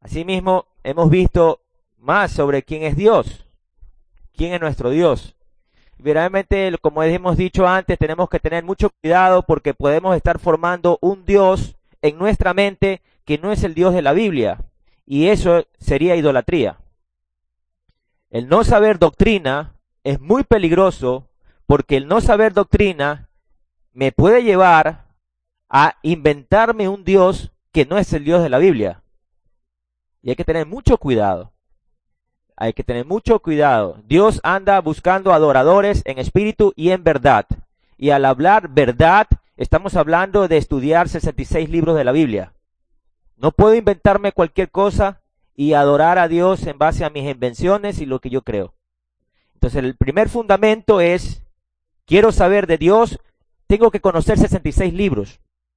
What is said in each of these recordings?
Asimismo, hemos visto más sobre quién es Dios, quién es nuestro Dios. Realmente, como hemos dicho antes, tenemos que tener mucho cuidado porque podemos estar formando un Dios en nuestra mente que no es el Dios de la Biblia, y eso sería idolatría. El no saber doctrina es muy peligroso porque el no saber doctrina me puede llevar a inventarme un Dios que no es el Dios de la Biblia. Y hay que tener mucho cuidado. Hay que tener mucho cuidado. Dios anda buscando adoradores en espíritu y en verdad. Y al hablar verdad, estamos hablando de estudiar 66 libros de la Biblia. No puedo inventarme cualquier cosa y adorar a Dios en base a mis invenciones y lo que yo creo. Entonces, el primer fundamento es, quiero saber de Dios, tengo que conocer 66 libros.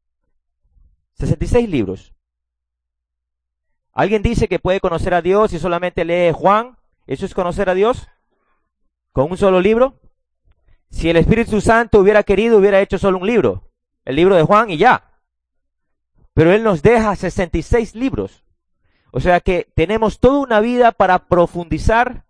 66 libros. ¿Alguien dice que puede conocer a Dios si solamente lee Juan? ¿Eso es conocer a Dios? ¿Con un solo libro? Si el Espíritu Santo hubiera querido, hubiera hecho solo un libro. El libro de Juan y ya. Pero Él nos deja 66 libros. O sea que tenemos toda una vida para profundizar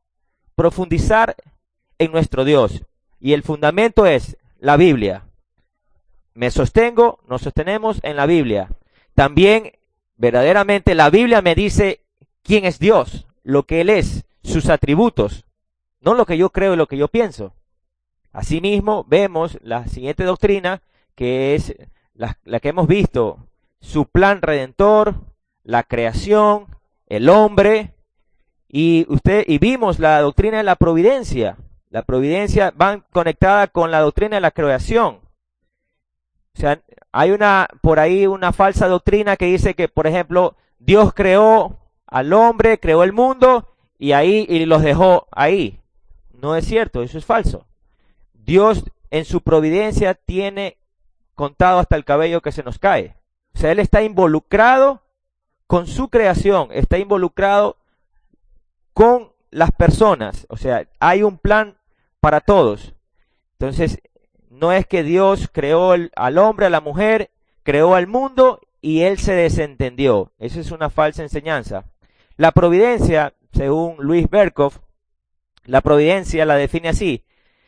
en nuestro Dios. Y el fundamento es la Biblia. Nos sostenemos en la Biblia. También, verdaderamente, la Biblia me dice quién es Dios, lo que Él es, sus atributos, no lo que yo creo y lo que yo pienso. Asimismo, vemos la siguiente doctrina, que es la que hemos visto, su plan redentor, la creación, el hombre, y vimos la doctrina de la providencia. La providencia va conectada con la doctrina de la creación. O sea, hay por ahí una falsa doctrina que dice que, por ejemplo, Dios creó al hombre, creó el mundo y los dejó ahí. No es cierto, eso es falso. Dios en su providencia tiene contado hasta el cabello que se nos cae. O sea, Él está involucrado con su creación, está involucrado con las personas. O sea, hay un plan para todos. Entonces, no es que Dios creó al hombre, a la mujer, creó al mundo y Él se desentendió. Esa es una falsa enseñanza. La providencia, según Luis Berkhoff, la providencia la define así.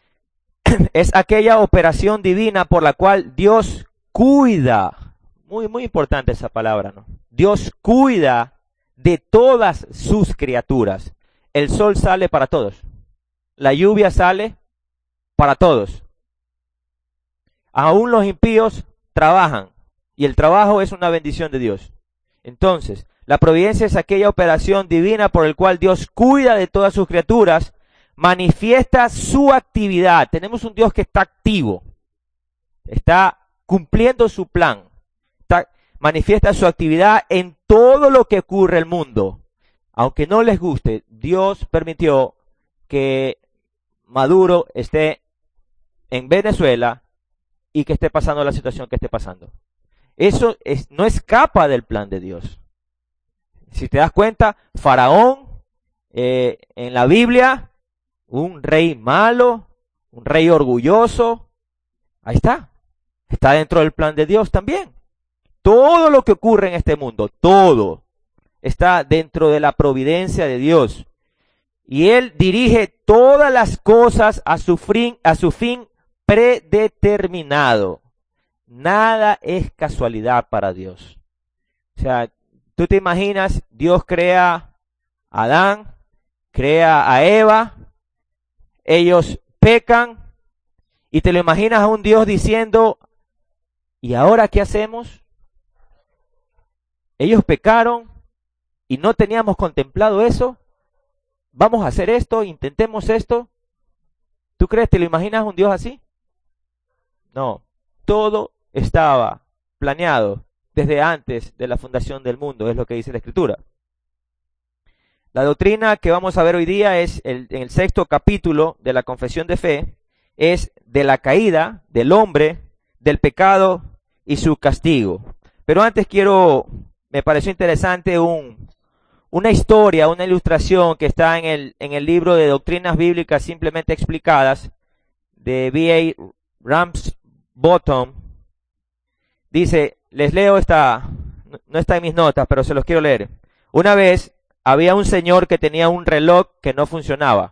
Es aquella operación divina por la cual Dios cuida. Muy, muy importante esa palabra, ¿no? Dios cuida de todas sus criaturas. El sol sale para todos. La lluvia sale para todos. Aún los impíos trabajan y el trabajo es una bendición de Dios. Entonces, la providencia es aquella operación divina por la cual Dios cuida de todas sus criaturas, manifiesta su actividad. Tenemos un Dios que está activo, está cumpliendo su plan, manifiesta su actividad en todo lo que ocurre en el mundo. Aunque no les guste, Dios permitió que Maduro esté en Venezuela y que esté pasando la situación que esté pasando. Eso no escapa del plan de Dios. Si te das cuenta, Faraón, en la Biblia, un rey malo, un rey orgulloso, ahí está dentro del plan de Dios también. Todo lo que ocurre en este mundo, todo, está dentro de la providencia de Dios. Y Él dirige todas las cosas a su fin predeterminado. Nada es casualidad para Dios. O sea, tú te imaginas, Dios crea a Adán, crea a Eva, ellos pecan, y te lo imaginas a un Dios diciendo, ¿y ahora qué hacemos? Ellos pecaron y no teníamos contemplado eso. Vamos a hacer esto, intentemos esto. ¿Tú crees, te lo imaginas un Dios así? No, todo estaba planeado desde antes de la fundación del mundo, es lo que dice la Escritura. La doctrina que vamos a ver hoy día es en el 6º capítulo de la Confesión de Fe, es de la caída del hombre, del pecado y su castigo. Pero antes me pareció interesante una historia, una ilustración que está en el libro de Doctrinas Bíblicas Simplemente Explicadas de B.A. Ramsbottom. Dice, les leo no está en mis notas, pero se los quiero leer. Una vez había un señor que tenía un reloj que no funcionaba.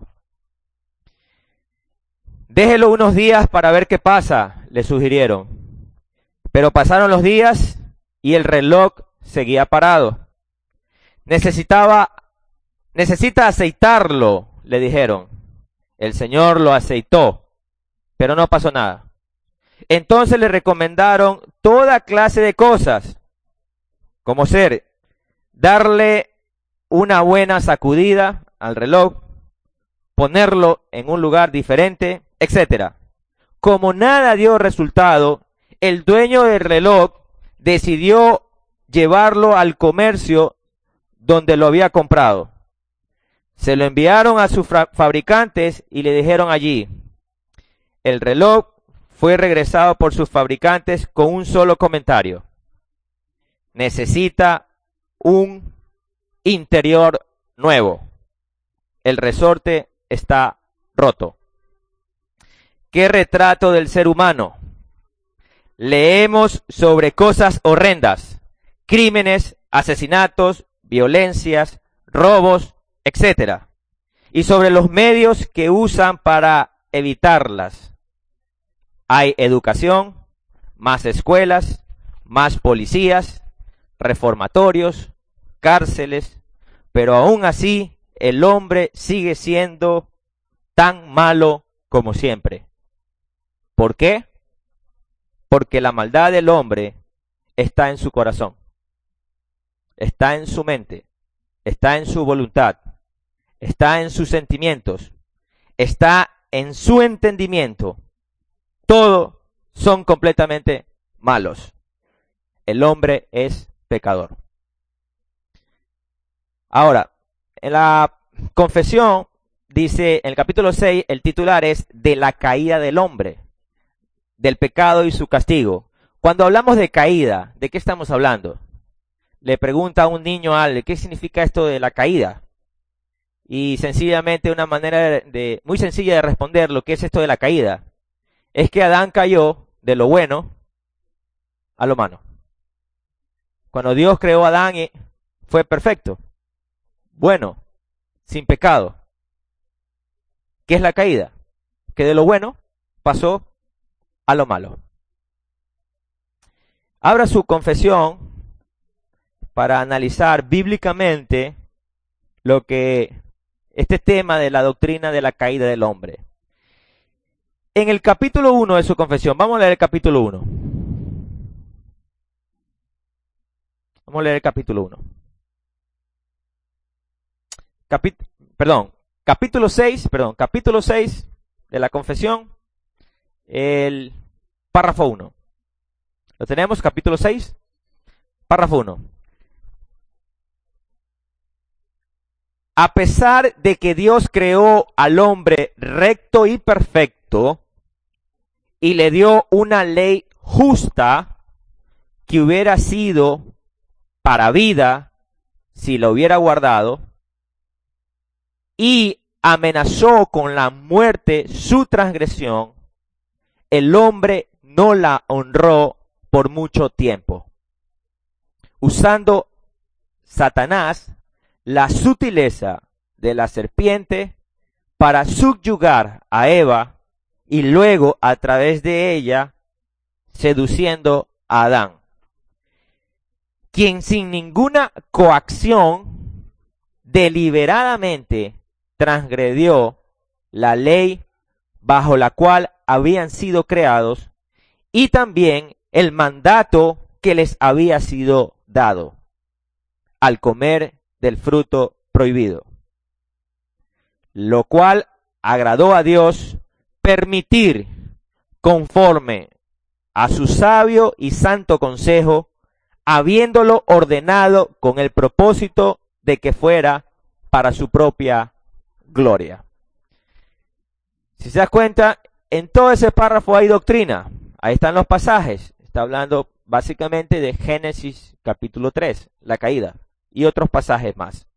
Déjelo unos días para ver qué pasa, le sugirieron. Pero pasaron los días y el reloj seguía parado. Necesita aceitarlo, le dijeron. El señor lo aceitó, pero no pasó nada. Entonces le recomendaron toda clase de cosas, como ser darle una buena sacudida al reloj, ponerlo en un lugar diferente, etcétera. Como nada dio resultado, el dueño del reloj decidió llevarlo al comercio donde lo había comprado. Se lo enviaron a sus fabricantes y le dijeron allí: el reloj fue regresado por sus fabricantes con un solo comentario: necesita un interior nuevo. El resorte está roto. ¿Qué retrato del ser humano? Leemos sobre cosas horrendas, crímenes, asesinatos, violencias, robos, etcétera, y sobre los medios que usan para evitarlas. Hay educación, más escuelas, más policías, reformatorios, cárceles, pero aún así el hombre sigue siendo tan malo como siempre. ¿Por qué? Porque la maldad del hombre está en su corazón, está en su mente, está en su voluntad, está en sus sentimientos, está en su entendimiento. Todos son completamente malos. El hombre es pecador. Ahora, en la confesión dice, en el capítulo 6, el titular es de la caída del hombre, del pecado y su castigo. Cuando hablamos de caída, ¿de qué estamos hablando? Le pregunta a un niño a alguien: ¿qué significa esto de la caída? Y sencillamente una manera muy sencilla de responder lo que es esto de la caída es que Adán cayó de lo bueno a lo malo. Cuando Dios creó a Adán fue perfecto, bueno, sin pecado. ¿Qué es la caída? Que de lo bueno pasó a lo malo. Abra su confesión para analizar bíblicamente lo que este tema de la doctrina de la caída del hombre. En el capítulo 1 de su confesión, vamos a leer el capítulo 1. Vamos a leer el capítulo 1. Capítulo 6 de la confesión, el párrafo 1. ¿Lo tenemos? Capítulo 6, párrafo 1. A pesar de que Dios creó al hombre recto y perfecto y le dio una ley justa que hubiera sido para vida si la hubiera guardado, y amenazó con la muerte su transgresión, el hombre no la honró por mucho tiempo, usando Satanás la sutileza de la serpiente para subyugar a Eva y luego a través de ella seduciendo a Adán, quien sin ninguna coacción deliberadamente transgredió la ley bajo la cual habían sido creados y también el mandato que les había sido dado al comer del fruto prohibido, lo cual agradó a Dios permitir, conforme a su sabio y santo consejo, habiéndolo ordenado con el propósito de que fuera para su propia gloria. Si se da cuenta, en todo ese párrafo hay doctrina. Ahí están los pasajes. Está hablando básicamente de Génesis capítulo 3, la caída, y otros pasajes más.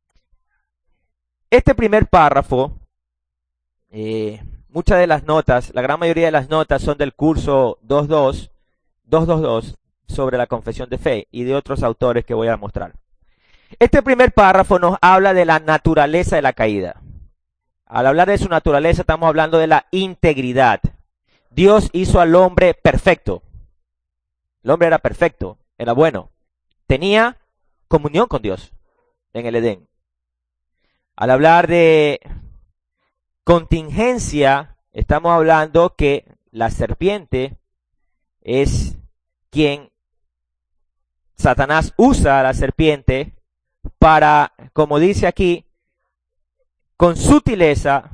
Este primer párrafo, muchas de las notas, la gran mayoría de las notas son del curso 222 sobre la confesión de fe y de otros autores que voy a mostrar. Este primer párrafo nos habla de la naturaleza de la caída. Al hablar de su naturaleza estamos hablando de la integridad. Dios hizo al hombre perfecto. El hombre era perfecto, era bueno. Tenía comunión con Dios en el Edén. Al hablar de contingencia, estamos hablando que la serpiente es quien Satanás usa a la serpiente para, como dice aquí, con sutileza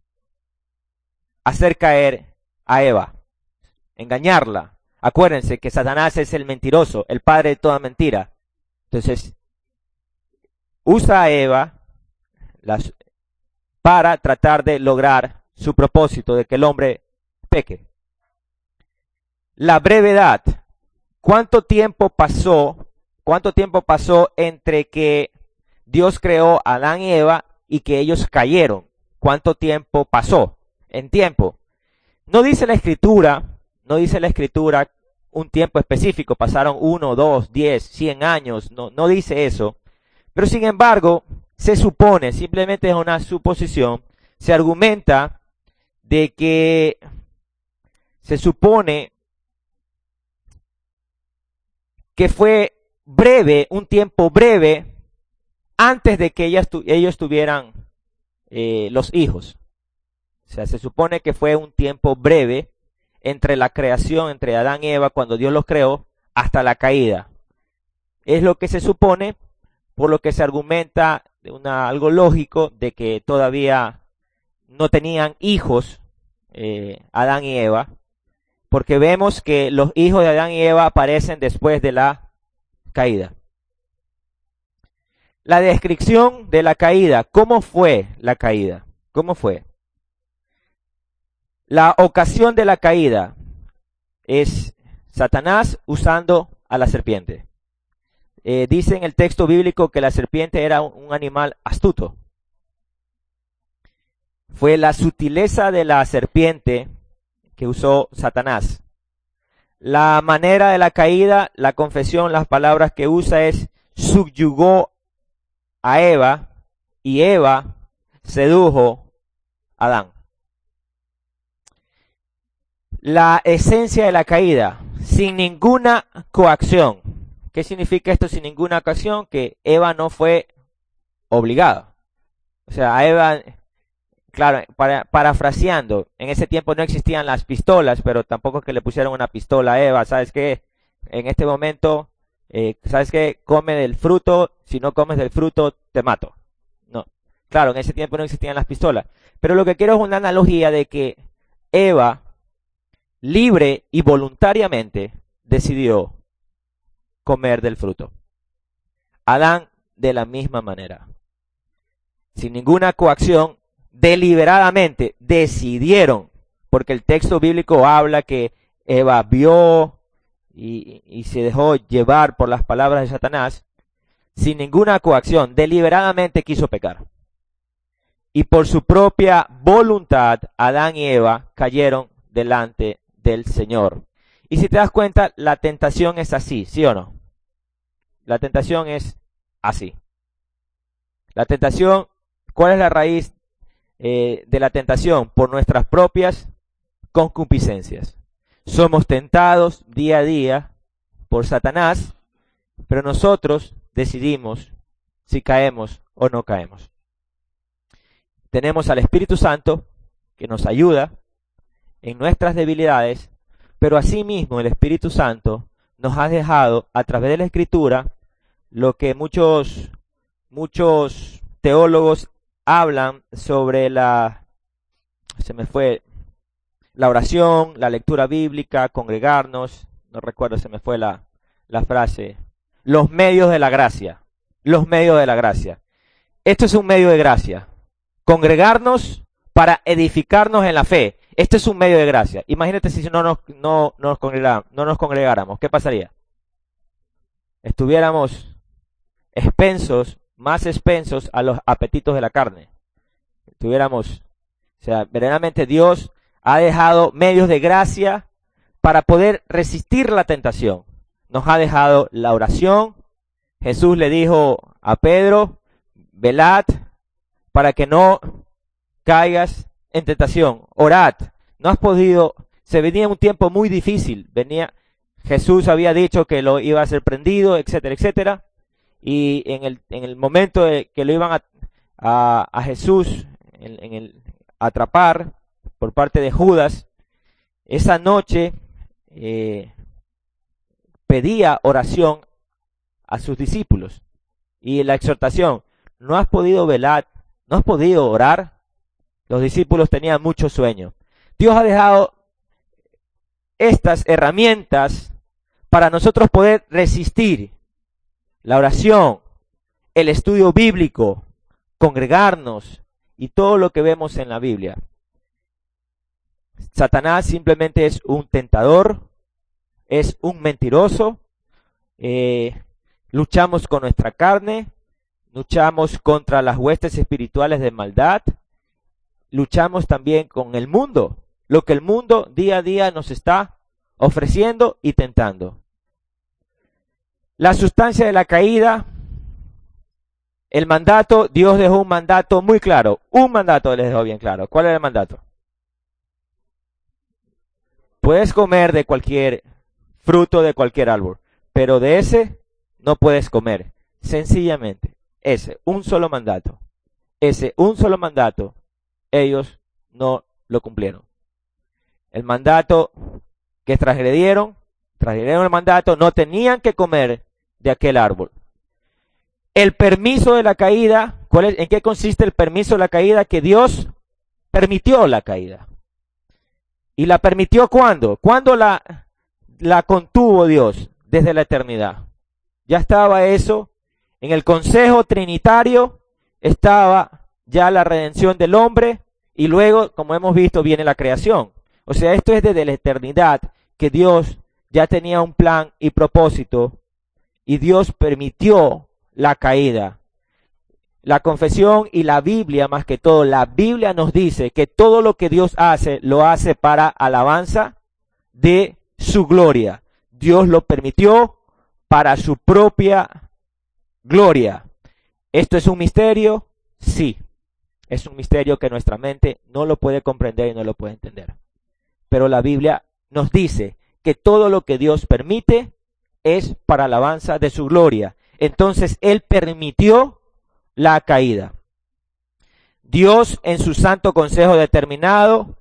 hacer caer a Eva, engañarla. Acuérdense que Satanás es el mentiroso, el padre de toda mentira. Entonces, usa a Eva para tratar de lograr su propósito de que el hombre peque. La brevedad. ¿Cuánto tiempo pasó entre que Dios creó a Adán y Eva y que ellos cayeron? ¿Cuánto tiempo pasó en tiempo? No dice la escritura un tiempo específico, pasaron 1, 2, 10, 100 años, no dice eso. Pero sin embargo, se supone, simplemente es una suposición, se argumenta de que se supone que fue breve, un tiempo breve, antes de que ellos tuvieran los hijos. O sea, se supone que fue un tiempo breve entre la creación, entre Adán y Eva, cuando Dios los creó, hasta la caída. Es lo que se supone, por lo que se argumenta algo lógico de que todavía no tenían hijos Adán y Eva, porque vemos que los hijos de Adán y Eva aparecen después de la caída. La descripción de la caída, ¿cómo fue la caída? ¿Cómo fue? La ocasión de la caída es Satanás usando a la serpiente. Dice en el texto bíblico que la serpiente era un animal astuto. Fue la sutileza de la serpiente que usó Satanás. La manera de la caída, la confesión, las palabras que usa es subyugó a Eva y Eva sedujo a Adán. La esencia de la caída, sin ninguna coacción. ¿Qué significa esto sin ninguna coacción? Que Eva no fue obligada. O sea, a Eva, claro, parafraseando, en ese tiempo no existían las pistolas, pero tampoco es que le pusieron una pistola a Eva. ¿Sabes qué? En este momento, ¿sabes qué? Come del fruto, si no comes del fruto, te mato. No. Claro, en ese tiempo no existían las pistolas. Pero lo que quiero es una analogía de que Eva, libre y voluntariamente, decidió comer del fruto. Adán de la misma manera. Sin ninguna coacción, deliberadamente decidieron, porque el texto bíblico habla que Eva vio y se dejó llevar por las palabras de Satanás, sin ninguna coacción, deliberadamente quiso pecar. Y por su propia voluntad, Adán y Eva cayeron delante del Señor. Y si te das cuenta, la tentación es así, ¿sí o no? La tentación es así. La tentación, ¿cuál es la raíz de la tentación? Por nuestras propias concupiscencias. Somos tentados día a día por Satanás, pero nosotros decidimos si caemos o no caemos. Tenemos al Espíritu Santo que nos ayuda en nuestras debilidades, pero asimismo el Espíritu Santo nos ha dejado a través de la Escritura lo que muchos teólogos hablan sobre la oración, la lectura bíblica, congregarnos, no recuerdo, se me fue la frase, los medios de la gracia, los medios de la gracia. Esto es un medio de gracia, congregarnos para edificarnos en la fe. Este es un medio de gracia. Imagínate si no nos congregáramos, ¿qué pasaría? Estuviéramos más expensos a los apetitos de la carne. Verdaderamente Dios ha dejado medios de gracia para poder resistir la tentación. Nos ha dejado la oración. Jesús le dijo a Pedro, velad para que no caigas en tentación, orad. No has podido, se venía un tiempo muy difícil, Jesús había dicho que lo iba a ser prendido, etcétera, etcétera, y en el momento de que lo iban a Jesús atrapar por parte de Judas, esa noche pedía oración a sus discípulos y la exhortación: no has podido velar, no has podido orar. Los discípulos tenían mucho sueño. Dios ha dejado estas herramientas para nosotros poder resistir la oración, el estudio bíblico, congregarnos y todo lo que vemos en la Biblia. Satanás simplemente es un tentador, es un mentiroso. Luchamos con nuestra carne, luchamos contra las huestes espirituales de maldad, luchamos también con el mundo, lo que el mundo día a día nos está ofreciendo y tentando. La sustancia de la caída, el mandato, Dios dejó un mandato muy claro, un mandato les dejó bien claro. ¿Cuál era el mandato? Puedes comer de cualquier fruto de cualquier árbol, pero de ese no puedes comer. Sencillamente, ese, un solo mandato. Ese, un solo mandato, ellos no lo cumplieron. El mandato que transgredieron el mandato, no tenían que comer de aquel árbol. El permiso de la caída, ¿en qué consiste el permiso de la caída? Que Dios permitió la caída. ¿Y la permitió cuándo? ¿Cuándo la contuvo Dios? Desde la eternidad. Ya estaba eso. En el consejo trinitario estaba ya la redención del hombre y luego, como hemos visto, viene la creación. O sea, esto es desde la eternidad que Dios ya tenía un plan y propósito y Dios permitió la caída. La confesión y la Biblia, más que todo, la Biblia nos dice que todo lo que Dios hace, lo hace para alabanza de su gloria. Dios lo permitió para su propia gloria. ¿Esto es un misterio? Sí. Es un misterio que nuestra mente no lo puede comprender y no lo puede entender. Pero la Biblia nos dice que todo lo que Dios permite es para alabanza de su gloria. Entonces, Él permitió la caída. Dios, en su santo consejo determinado,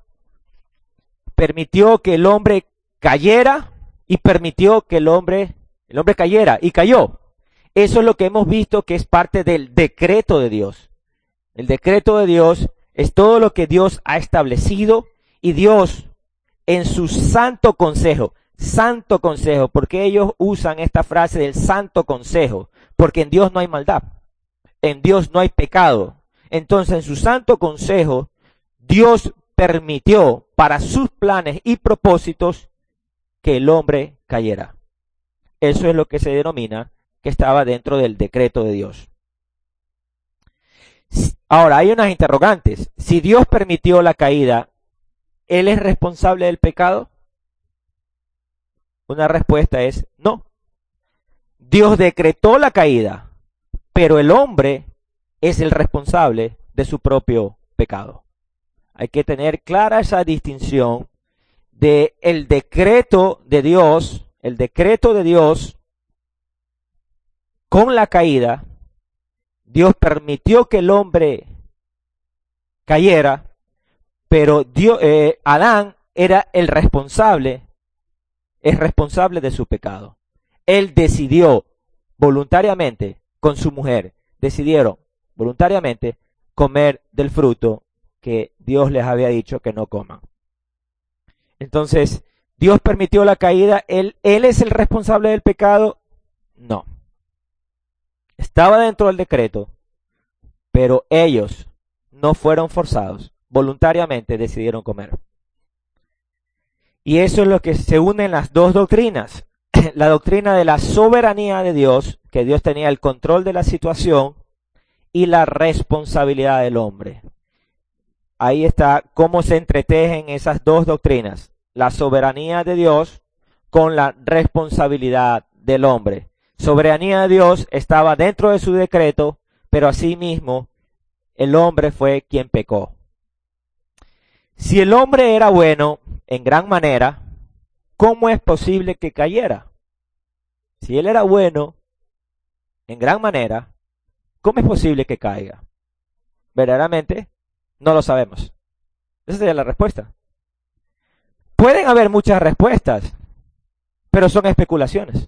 permitió que el hombre cayera y permitió que el hombre cayera y cayó. Eso es lo que hemos visto que es parte del decreto de Dios. El decreto de Dios es todo lo que Dios ha establecido y Dios en su santo consejo, porque ellos usan esta frase del santo consejo, porque en Dios no hay maldad, en Dios no hay pecado. Entonces, en su santo consejo, Dios permitió para sus planes y propósitos que el hombre cayera. Eso es lo que se denomina que estaba dentro del decreto de Dios. Ahora, hay unas interrogantes. Si Dios permitió la caída, ¿Él es responsable del pecado? Una respuesta es no. Dios decretó la caída, pero el hombre es el responsable de su propio pecado. Hay que tener clara esa distinción de el decreto de Dios con la caída. Dios permitió que el hombre cayera, pero Adán era es responsable de su pecado. Él decidió voluntariamente con su mujer, decidieron voluntariamente comer del fruto que Dios les había dicho que no coman. Entonces, ¿Dios permitió la caída? ¿Él es el responsable del pecado? No. Estaba dentro del decreto, pero ellos no fueron forzados, voluntariamente decidieron comer. Y eso es lo que se une en las dos doctrinas. La doctrina de la soberanía de Dios, que Dios tenía el control de la situación, y la responsabilidad del hombre. Ahí está cómo se entretejen esas dos doctrinas. La soberanía de Dios con la responsabilidad del hombre. soberanía de Dios estaba dentro de su decreto, pero asimismo el hombre fue quien pecó. Si el hombre era bueno en gran manera, ¿cómo es posible que cayera? Si él era bueno en gran manera, ¿cómo es posible que caiga? Verdaderamente, no lo sabemos. Esa sería la respuesta. Pueden haber muchas respuestas, pero son especulaciones.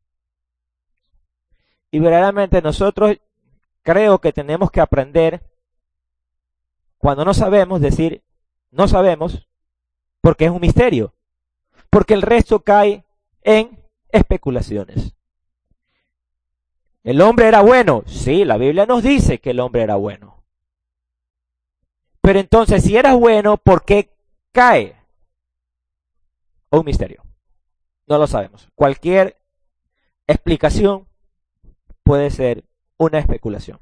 Y verdaderamente nosotros creo que tenemos que aprender, cuando no sabemos, decir, no sabemos, porque es un misterio. Porque el resto cae en especulaciones. ¿El hombre era bueno? Sí, la Biblia nos dice que el hombre era bueno. Pero entonces, si era bueno, ¿por qué cae? Un misterio. No lo sabemos. Cualquier explicación puede ser una especulación.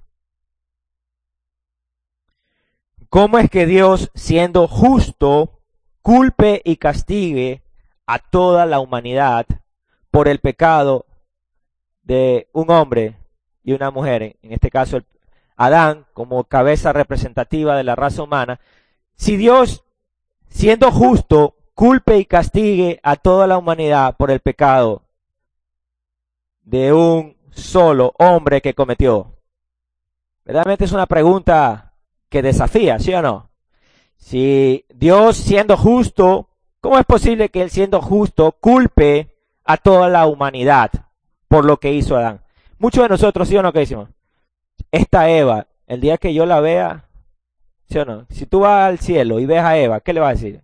¿Cómo es que Dios, siendo justo, culpe y castigue a toda la humanidad por el pecado de un hombre y una mujer, en este caso Adán como cabeza representativa de la raza humana? Si Dios, siendo justo, culpe y castigue a toda la humanidad por el pecado de un solo hombre que cometió. Verdaderamente es una pregunta que desafía, ¿sí o no? Si Dios, siendo justo, ¿cómo es posible que Él, siendo justo, culpe a toda la humanidad por lo que hizo Adán? Muchos de nosotros, ¿sí o no? ¿Qué decimos? Esta Eva, el día que yo la vea, ¿sí o no? Si tú vas al cielo y ves a Eva, ¿qué le vas a decir?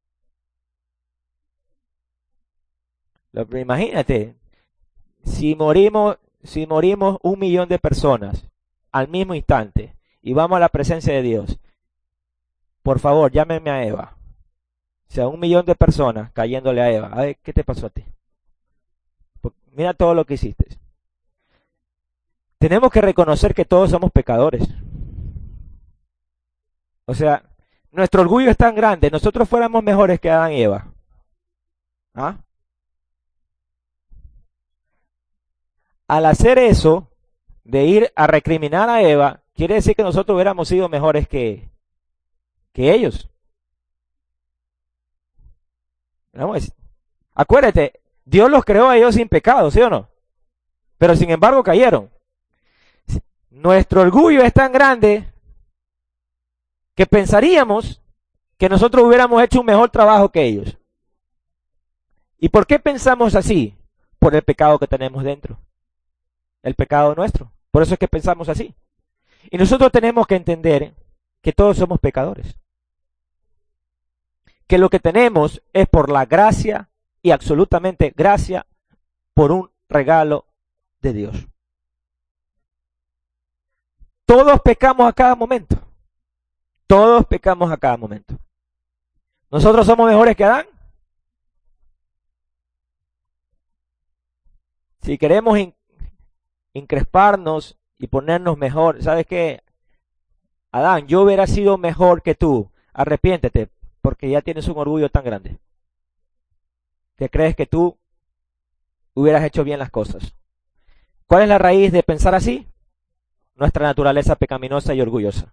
Imagínate, si morimos 1.000.000 de personas al mismo instante y vamos a la presencia de Dios, por favor, llámenme a Eva. O sea, 1.000.000 de personas cayéndole a Eva. A ver, ¿qué te pasó a ti? Mira todo lo que hiciste. Tenemos que reconocer que todos somos pecadores. O sea, nuestro orgullo es tan grande, nosotros fuéramos mejores que Adán y Eva. ¿Ah? Al hacer eso, de ir a recriminar a Eva, quiere decir que nosotros hubiéramos sido mejores que ellos. Vamos, acuérdate, Dios los creó a ellos sin pecado, ¿sí o no? Pero sin embargo cayeron. Nuestro orgullo es tan grande que pensaríamos que nosotros hubiéramos hecho un mejor trabajo que ellos. ¿Y por qué pensamos así? Por el pecado que tenemos dentro. El pecado nuestro. Por eso es que pensamos así. Y nosotros tenemos que entender que todos somos pecadores. Que lo que tenemos es por la gracia y absolutamente gracia por un regalo de Dios. Todos pecamos a cada momento. Todos pecamos a cada momento. ¿Nosotros somos mejores que Adán? Si queremos incresparnos y ponernos mejor, ¿sabes qué? Adán, yo hubiera sido mejor que tú. Arrepiéntete, porque ya tienes un orgullo tan grande. Que crees que tú hubieras hecho bien las cosas. ¿Cuál es la raíz de pensar así? Nuestra naturaleza pecaminosa y orgullosa.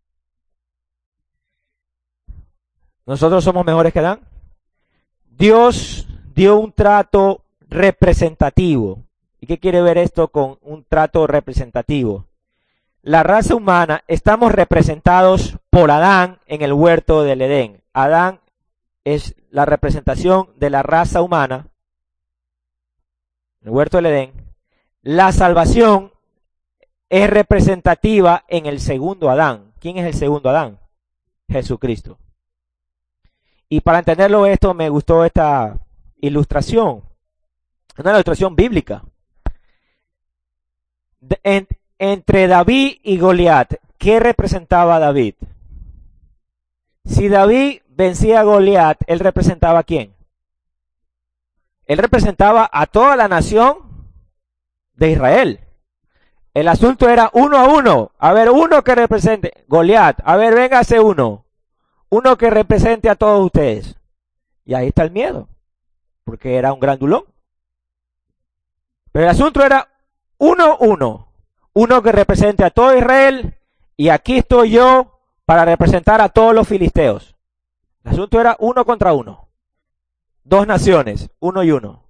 ¿Nosotros somos mejores que Adán? Dios dio un trato representativo. ¿Y qué quiere ver esto con un trato representativo? La raza humana, estamos representados por Adán en el huerto del Edén. Adán es la representación de la raza humana en el huerto del Edén. La salvación es representativa en el segundo Adán. ¿Quién es el segundo Adán? Jesucristo. Y para entenderlo esto me gustó esta ilustración. Una ilustración bíblica. Entre David y Goliat, ¿qué representaba David? Si David vencía a Goliat, ¿él representaba a quién? Él representaba a toda la nación de Israel. El asunto era 1-1. A ver, uno que represente. Goliat, a ver, véngase uno. Uno que represente a todos ustedes. Y ahí está el miedo. Porque era un grandulón. Pero el asunto era uno. Uno que represente a todo Israel, y aquí estoy yo para representar a todos los filisteos. El asunto era 1 contra 1. 2 naciones, 1 y 1.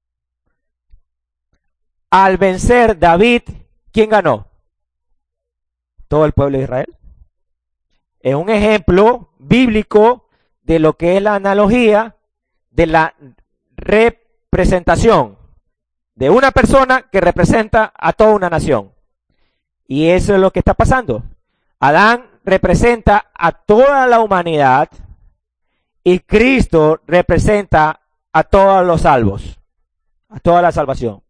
Al vencer David, ¿quién ganó? Todo el pueblo de Israel. Es un ejemplo bíblico de lo que es la analogía de la representación de una persona que representa a toda una nación. Y eso es lo que está pasando. Adán representa a toda la humanidad y Cristo representa a todos los salvos, a toda la salvación.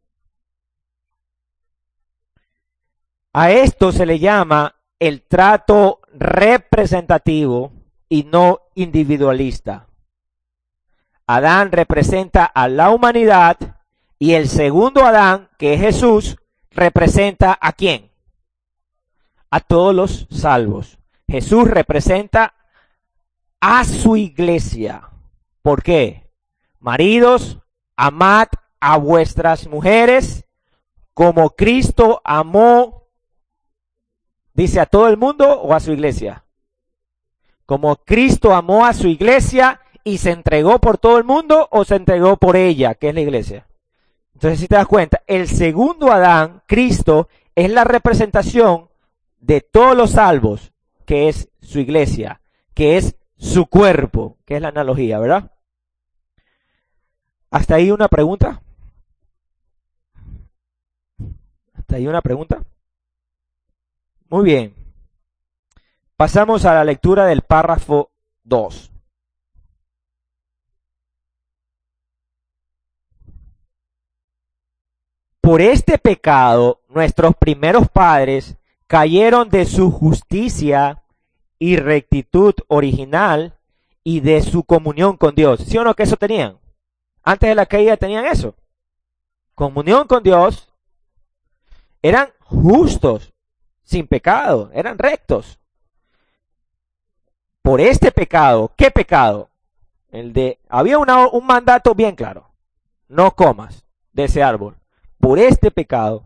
A esto se le llama el trato representativo y no individualista. Adán representa a la humanidad y el segundo Adán, que es Jesús, representa ¿a quién? A todos los salvos. Jesús representa a su iglesia. ¿Por qué? Maridos, amad a vuestras mujeres como Cristo amó, dice, a todo el mundo o a su iglesia. Como Cristo amó a su iglesia y se entregó por todo el mundo, o se entregó por ella, que es la iglesia. Entonces, si te das cuenta, el segundo Adán, Cristo, es la representación de todos los salvos, que es su iglesia, que es su cuerpo, que es la analogía, ¿verdad? ¿Hasta ahí una pregunta? ¿Hasta ahí una pregunta? Muy bien. Pasamos a la lectura del párrafo 2. Por este pecado, nuestros primeros padres cayeron de su justicia y rectitud original y de su comunión con Dios. ¿Sí o no que eso tenían? Antes de la caída tenían eso. Comunión con Dios. Eran justos, sin pecado, eran rectos. Por este pecado, ¿qué pecado? Había un mandato bien claro. No comas de ese árbol. Por este pecado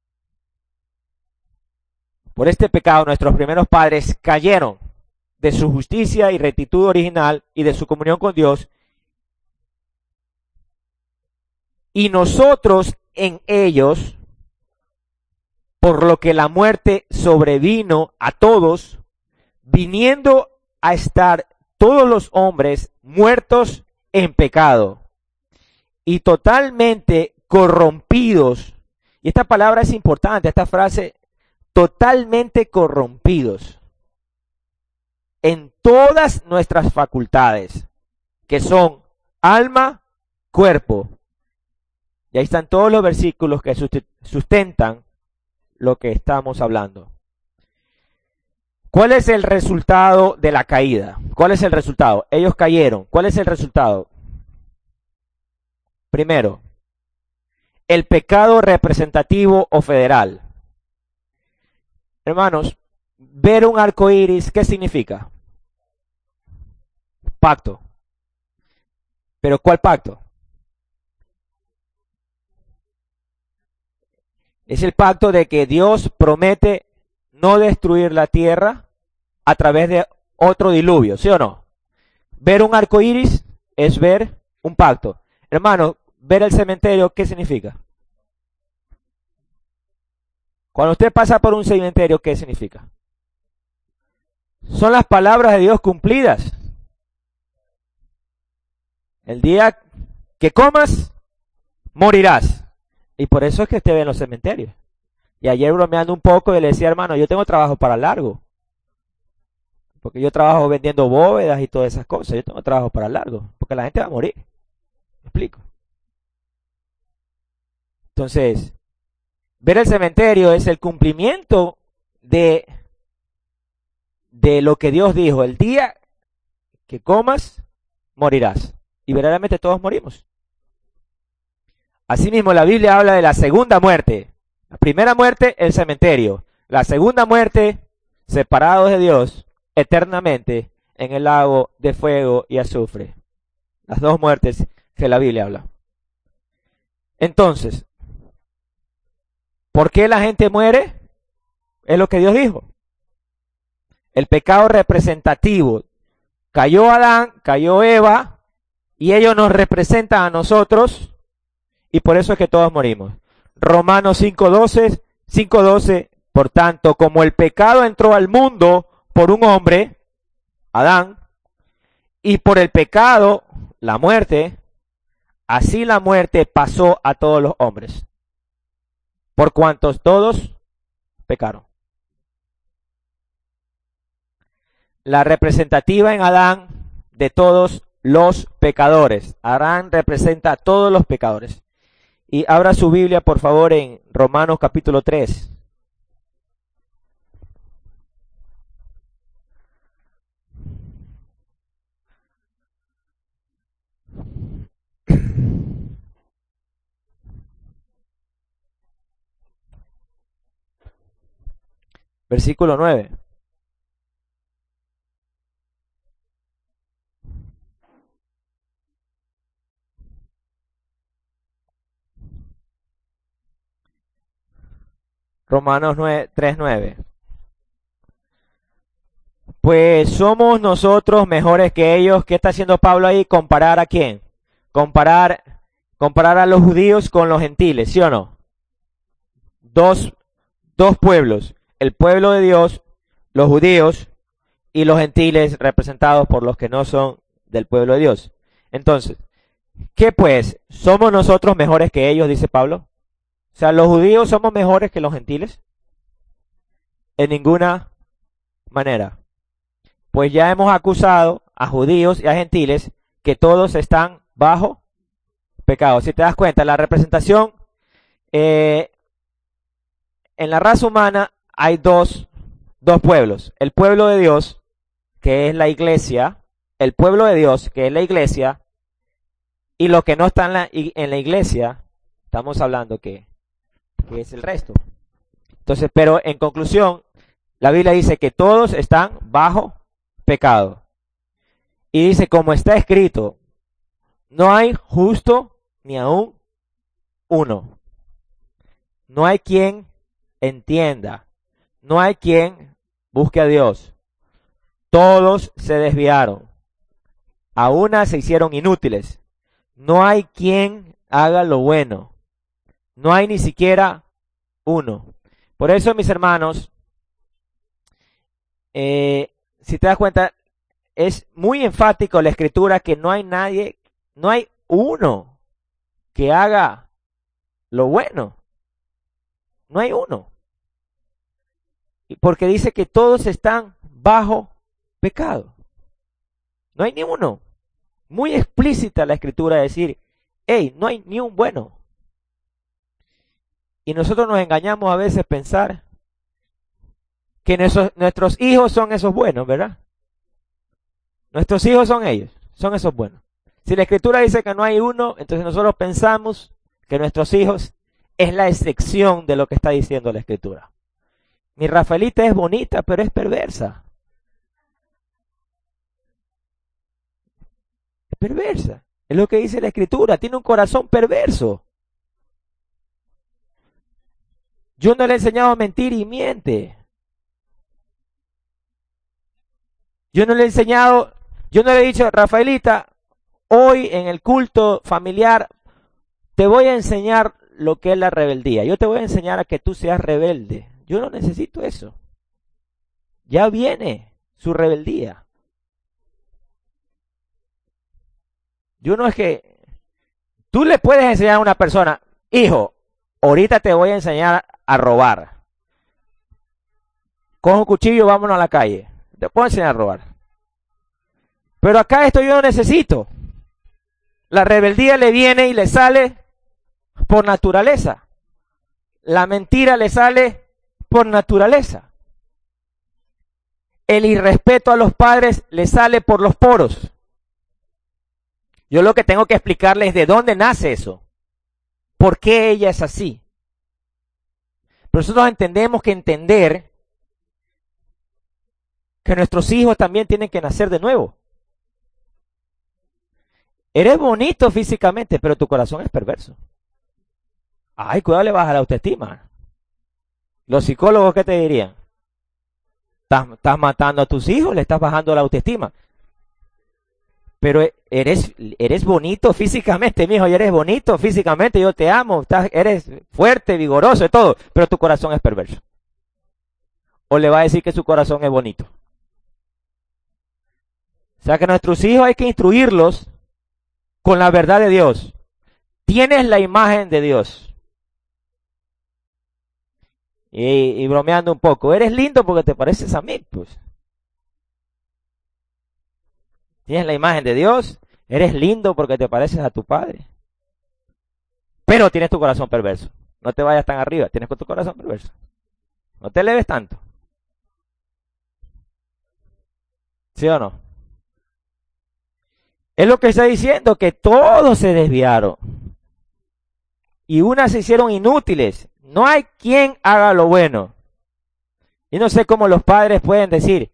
nuestros primeros padres cayeron de su justicia y rectitud original y de su comunión con Dios. Y nosotros en ellos, por lo que la muerte sobrevino a todos, viniendo a estar todos los hombres muertos en pecado y totalmente corrompidos. Y esta palabra es importante, esta frase, totalmente corrompidos en todas nuestras facultades, que son alma, cuerpo. Y ahí están todos los versículos que sustentan lo que estamos hablando. ¿Cuál es el resultado de la caída? ¿Cuál es el resultado? Ellos cayeron. ¿Cuál es el resultado? Primero, el pecado representativo o federal. Hermanos, ver un arco iris, ¿qué significa? Pacto. ¿Pero cuál pacto? Es el pacto de que Dios promete no destruir la tierra a través de otro diluvio, ¿sí o no? Ver un arco iris es ver un pacto. Hermano, ver el cementerio, ¿qué significa? Cuando usted pasa por un cementerio, ¿qué significa? Son las palabras de Dios cumplidas. El día que comas, morirás. Y por eso es que usted ve en los cementerios. Y ayer bromeando un poco, y le decía, hermano, yo tengo trabajo para largo. Porque yo trabajo vendiendo bóvedas y todas esas cosas. Yo tengo trabajo para largo. Porque la gente va a morir. ¿Me explico? Entonces, ver el cementerio es el cumplimiento de lo que Dios dijo. El día que comas, morirás. Y verdaderamente todos morimos. Asimismo, la Biblia habla de la segunda muerte. La primera muerte, el cementerio. La segunda muerte, separados de Dios eternamente en el lago de fuego y azufre. Las dos muertes que la Biblia habla. Entonces, ¿Por qué la gente muere? Es lo que Dios dijo. El pecado representativo. Cayó Adán, cayó Eva, y ellos nos representan a nosotros, y por eso es que todos morimos. Romanos 5:12, por tanto, como el pecado entró al mundo por un hombre, Adán, y por el pecado, la muerte, así la muerte pasó a todos los hombres, por cuantos todos pecaron. La representativa en Adán de todos los pecadores. Adán representa a todos los pecadores. Y abra su Biblia, por favor, en Romanos capítulo 3. Versículo 9. Romanos 3:9. Pues somos nosotros mejores que ellos. ¿Qué está haciendo Pablo ahí? ¿Comparar a quién? Comparar a los judíos con los gentiles, ¿sí o no? Dos pueblos. El pueblo de Dios, los judíos, y los gentiles representados por los que no son del pueblo de Dios. Entonces, ¿qué pues? ¿Somos nosotros mejores que ellos? Dice Pablo. O sea, ¿los judíos somos mejores que los gentiles? En ninguna manera. Pues ya hemos acusado a judíos y a gentiles que todos están bajo pecado. Si te das cuenta, la representación en la raza humana hay dos pueblos. El pueblo de Dios, que es la iglesia, el pueblo de Dios, que es la iglesia, y los que no están en la iglesia, estamos hablando que es el resto. Entonces, pero en conclusión, la Biblia dice que todos están bajo pecado. Y dice, como está escrito, no hay justo ni aún uno. No hay quien entienda. No hay quien busque a Dios. Todos se desviaron. A una se hicieron inútiles. No hay quien haga lo bueno. No hay ni siquiera uno. Por eso, mis hermanos, si te das cuenta, es muy enfático la escritura que no hay nadie, no hay uno que haga lo bueno. No hay uno. Porque dice que todos están bajo pecado. No hay ni uno. Muy explícita la escritura de decir, hey, no hay ni un bueno. Y nosotros nos engañamos a veces pensar que nuestros hijos son esos buenos, ¿verdad? Nuestros hijos son ellos, son esos buenos. Si la escritura dice que no hay uno, entonces nosotros pensamos que nuestros hijos es la excepción de lo que está diciendo la escritura. Mi Rafaelita es bonita, pero es perversa. Es perversa. Es lo que dice la escritura. Tiene un corazón perverso. Yo no le he enseñado a mentir y miente. Yo no le he dicho, Rafaelita, hoy en el culto familiar te voy a enseñar lo que es la rebeldía. Yo te voy a enseñar a que tú seas rebelde. Yo no necesito eso. Ya viene su rebeldía. Yo no es que... Tú le puedes enseñar a una persona, hijo, ahorita te voy a enseñar a robar. Coge un cuchillo, vámonos a la calle. Te puedo enseñar a robar. Pero acá esto yo no necesito. La rebeldía le viene y le sale por naturaleza. La mentira le sale por naturaleza. El irrespeto a los padres le sale por los poros. Yo lo que tengo que explicarles es de dónde nace eso. ¿Por qué ella es así? Pero nosotros tenemos que entender que nuestros hijos también tienen que nacer de nuevo. Eres bonito físicamente, pero tu corazón es perverso. Ay, cuidado, le baja la autoestima. Los psicólogos, ¿qué te dirían? Estás matando a tus hijos, le estás bajando la autoestima. Pero eres bonito físicamente, mijo, y eres bonito físicamente, yo te amo, eres fuerte, vigoroso y todo, pero tu corazón es perverso. O le va a decir que su corazón es bonito. O sea que nuestros hijos hay que instruirlos con la verdad de Dios. Tienes la imagen de Dios. Y bromeando un poco, eres lindo porque te pareces a mí, pues. Tienes la imagen de Dios, eres lindo porque te pareces a tu padre. Pero tienes tu corazón perverso. No te vayas tan arriba, tienes tu corazón perverso. No te eleves tanto. ¿Sí o no? Es lo que está diciendo, que todos se desviaron. Y unas se hicieron inútiles. No hay quien haga lo bueno. Y no sé cómo los padres pueden decir,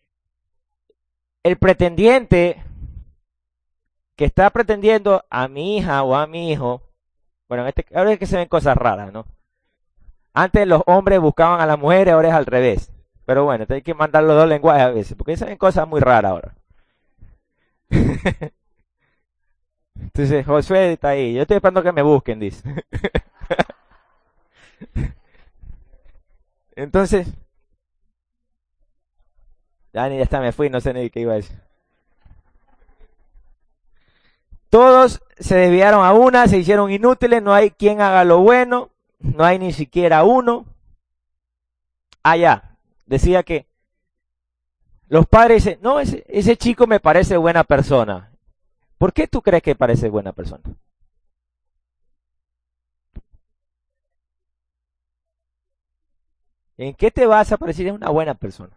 el pretendiente que está pretendiendo a mi hija o a mi hijo, bueno, ahora es que se ven cosas raras, ¿no? Antes los hombres buscaban a las mujeres, ahora es al revés. Pero bueno, hay que mandar los dos lenguajes a veces, porque se ven cosas muy raras ahora. Entonces, Josué está ahí, yo estoy esperando que me busquen, dice. Entonces, ya está, me fui, no sé ni qué iba a decir. Todos se desviaron a una, se hicieron inútiles, no hay quien haga lo bueno, no hay ni siquiera uno. Allá, decía que los padres dicen, no, ese chico me parece buena persona. ¿Por qué tú crees que parece buena persona? ¿En qué te vas a parecer una buena persona?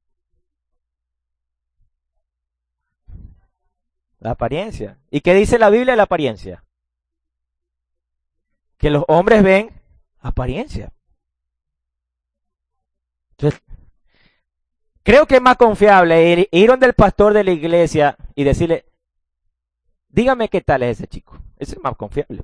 La apariencia. ¿Y qué dice la Biblia de la apariencia? Que los hombres ven apariencia. Entonces, creo que es más confiable ir donde el pastor de la iglesia y decirle, dígame qué tal es ese chico. Eso es más confiable.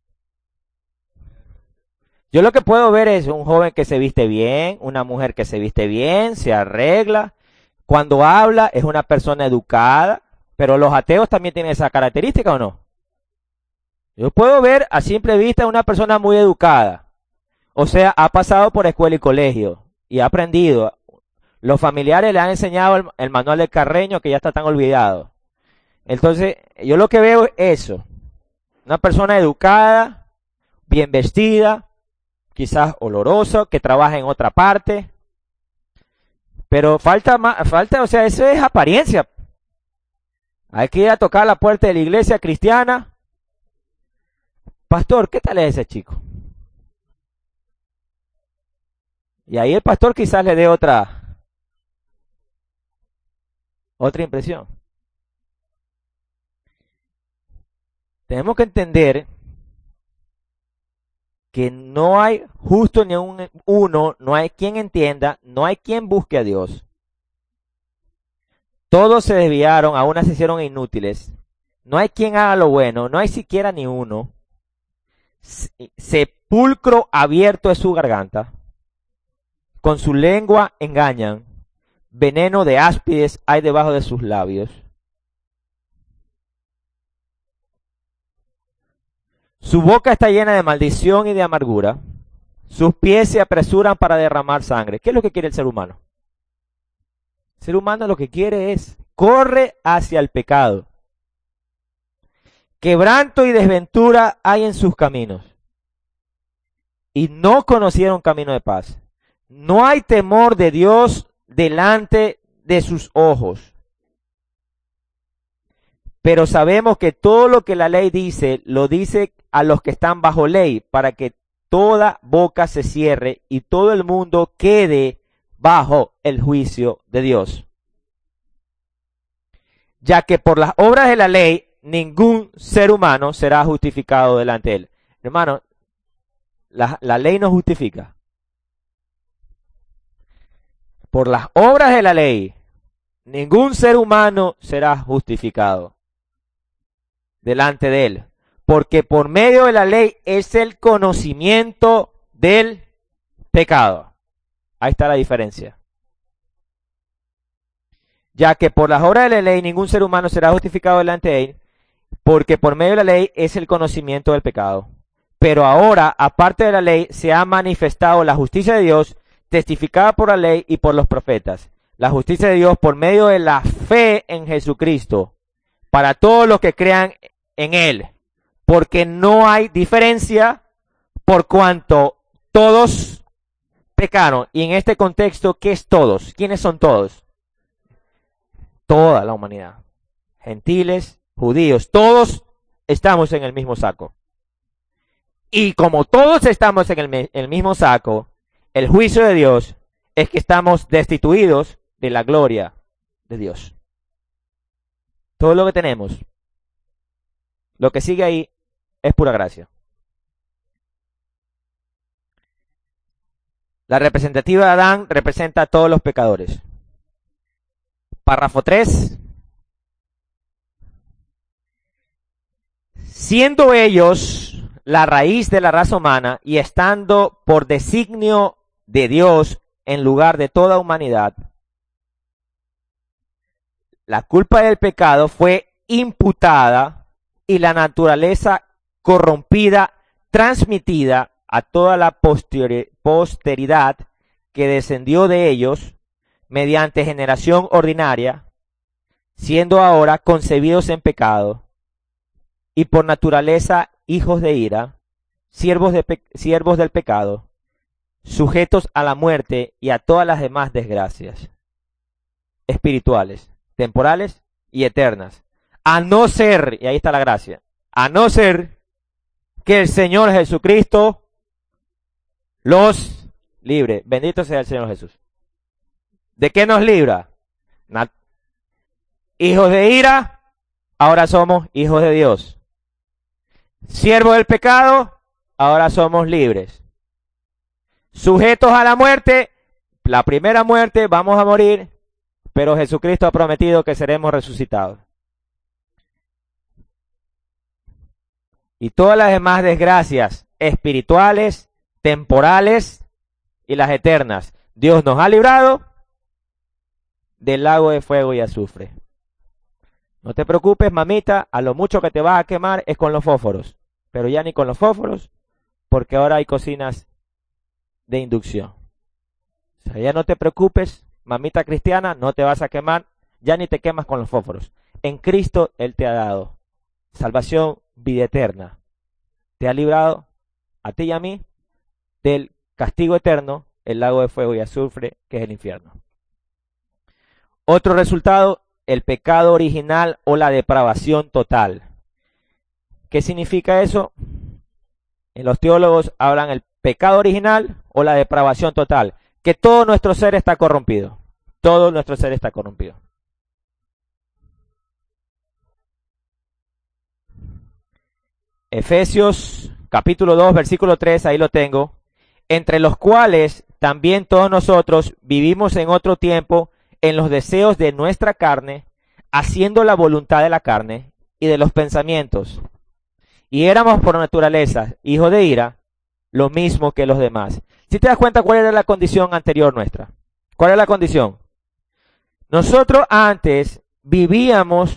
Yo lo que puedo ver es un joven que se viste bien, una mujer que se viste bien, se arregla. Cuando habla es una persona educada, pero los ateos también tienen esa característica, ¿o no? Yo puedo ver a simple vista una persona muy educada. O sea, ha pasado por escuela y colegio y ha aprendido. Los familiares le han enseñado el manual del Carreño que ya está tan olvidado. Entonces, yo lo que veo es eso. Una persona educada, bien vestida, quizás olorosa, que trabaja en otra parte. Pero falta, o sea, eso es apariencia. Hay que ir a tocar la puerta de la iglesia cristiana. Pastor, ¿qué tal es ese chico? Y ahí el pastor quizás le dé otra impresión. Tenemos que entender que no hay justo ni uno, no hay quien entienda, no hay quien busque a Dios. Todos se desviaron, aún se hicieron inútiles. No hay quien haga lo bueno, no hay siquiera ni uno. Sepulcro abierto es su garganta. Con su lengua engañan. Veneno de áspides hay debajo de sus labios. Su boca está llena de maldición y de amargura. Sus pies se apresuran para derramar sangre. ¿Qué es lo que quiere el ser humano? El ser humano lo que quiere es, corre hacia el pecado. Quebranto y desventura hay en sus caminos. Y no conocieron camino de paz. No hay temor de Dios delante de sus ojos. Pero sabemos que todo lo que la ley dice, lo dice a los que están bajo ley, para que toda boca se cierre y todo el mundo quede bajo el juicio de Dios. Ya que por las obras de la ley, ningún ser humano será justificado delante de él. Hermano, la ley no justifica. Por las obras de la ley, ningún ser humano será justificado delante de él. Porque por medio de la ley es el conocimiento del pecado. Ahí está la diferencia. Ya que por las obras de la ley ningún ser humano será justificado delante de él, porque por medio de la ley es el conocimiento del pecado. Pero ahora, aparte de la ley, se ha manifestado la justicia de Dios, testificada por la ley y por los profetas. La justicia de Dios por medio de la fe en Jesucristo, para todos los que crean en Él. Porque no hay diferencia por cuanto todos pecaron. Y en este contexto, ¿qué es todos? ¿Quiénes son todos? Toda la humanidad. Gentiles, judíos, todos estamos en el mismo saco. Y como todos estamos en el mismo saco, el juicio de Dios es que estamos destituidos de la gloria de Dios. Todo lo que tenemos, lo que sigue ahí, es pura gracia. La representativa de Adán representa a todos los pecadores. Párrafo 3. Siendo ellos la raíz de la raza humana y estando por designio de Dios en lugar de toda humanidad, la culpa del pecado fue imputada y la naturaleza corrompida transmitida a toda la posteridad que descendió de ellos mediante generación ordinaria, siendo ahora concebidos en pecado y por naturaleza hijos de ira, siervos del pecado, sujetos a la muerte y a todas las demás desgracias espirituales, temporales y eternas, a no ser, y ahí está la gracia, a no ser que el Señor Jesucristo los libre. Bendito sea el Señor Jesús. ¿De qué nos libra? Hijos de ira, ahora somos hijos de Dios. Siervos del pecado, ahora somos libres. Sujetos a la muerte, la primera muerte, vamos a morir, pero Jesucristo ha prometido que seremos resucitados. Y todas las demás desgracias espirituales, temporales y las eternas, Dios nos ha librado del lago de fuego y azufre. No te preocupes, mamita, a lo mucho que te vas a quemar es con los fósforos, pero ya ni con los fósforos, porque ahora hay cocinas de inducción. O sea, ya no te preocupes, mamita cristiana, no te vas a quemar, ya ni te quemas con los fósforos. En Cristo Él te ha dado salvación, vida eterna. Te ha librado a ti y a mí del castigo eterno, el lago de fuego y azufre, que es el infierno. Otro resultado, el pecado original o la depravación total. ¿Qué significa eso? Los teólogos hablan el pecado original o la depravación total, que todo nuestro ser está corrompido. Todo nuestro ser está corrompido. Efesios capítulo 2, versículo 3, ahí lo tengo. Entre los cuales también todos nosotros vivimos en otro tiempo en los deseos de nuestra carne, haciendo la voluntad de la carne y de los pensamientos. Y éramos por naturaleza hijos de ira, lo mismo que los demás. Si te das cuenta cuál era la condición anterior nuestra. ¿Cuál era la condición? Nosotros antes vivíamos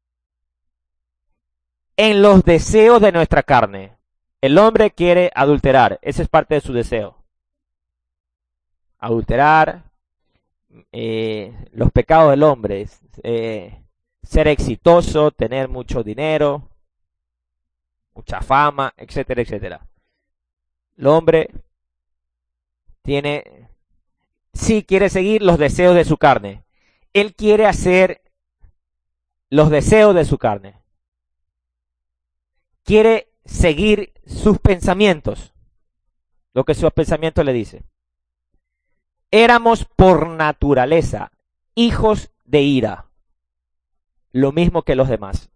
en los deseos de nuestra carne. El hombre quiere adulterar, ese es parte de su deseo. Adulterar, los pecados del hombre, ser exitoso, tener mucho dinero, mucha fama, etcétera, etcétera. El hombre sí quiere seguir los deseos de su carne. Él quiere hacer los deseos de su carne. Quiere seguir sus pensamientos, lo que sus pensamientos le dicen. Éramos por naturaleza hijos de ira, lo mismo que los demás.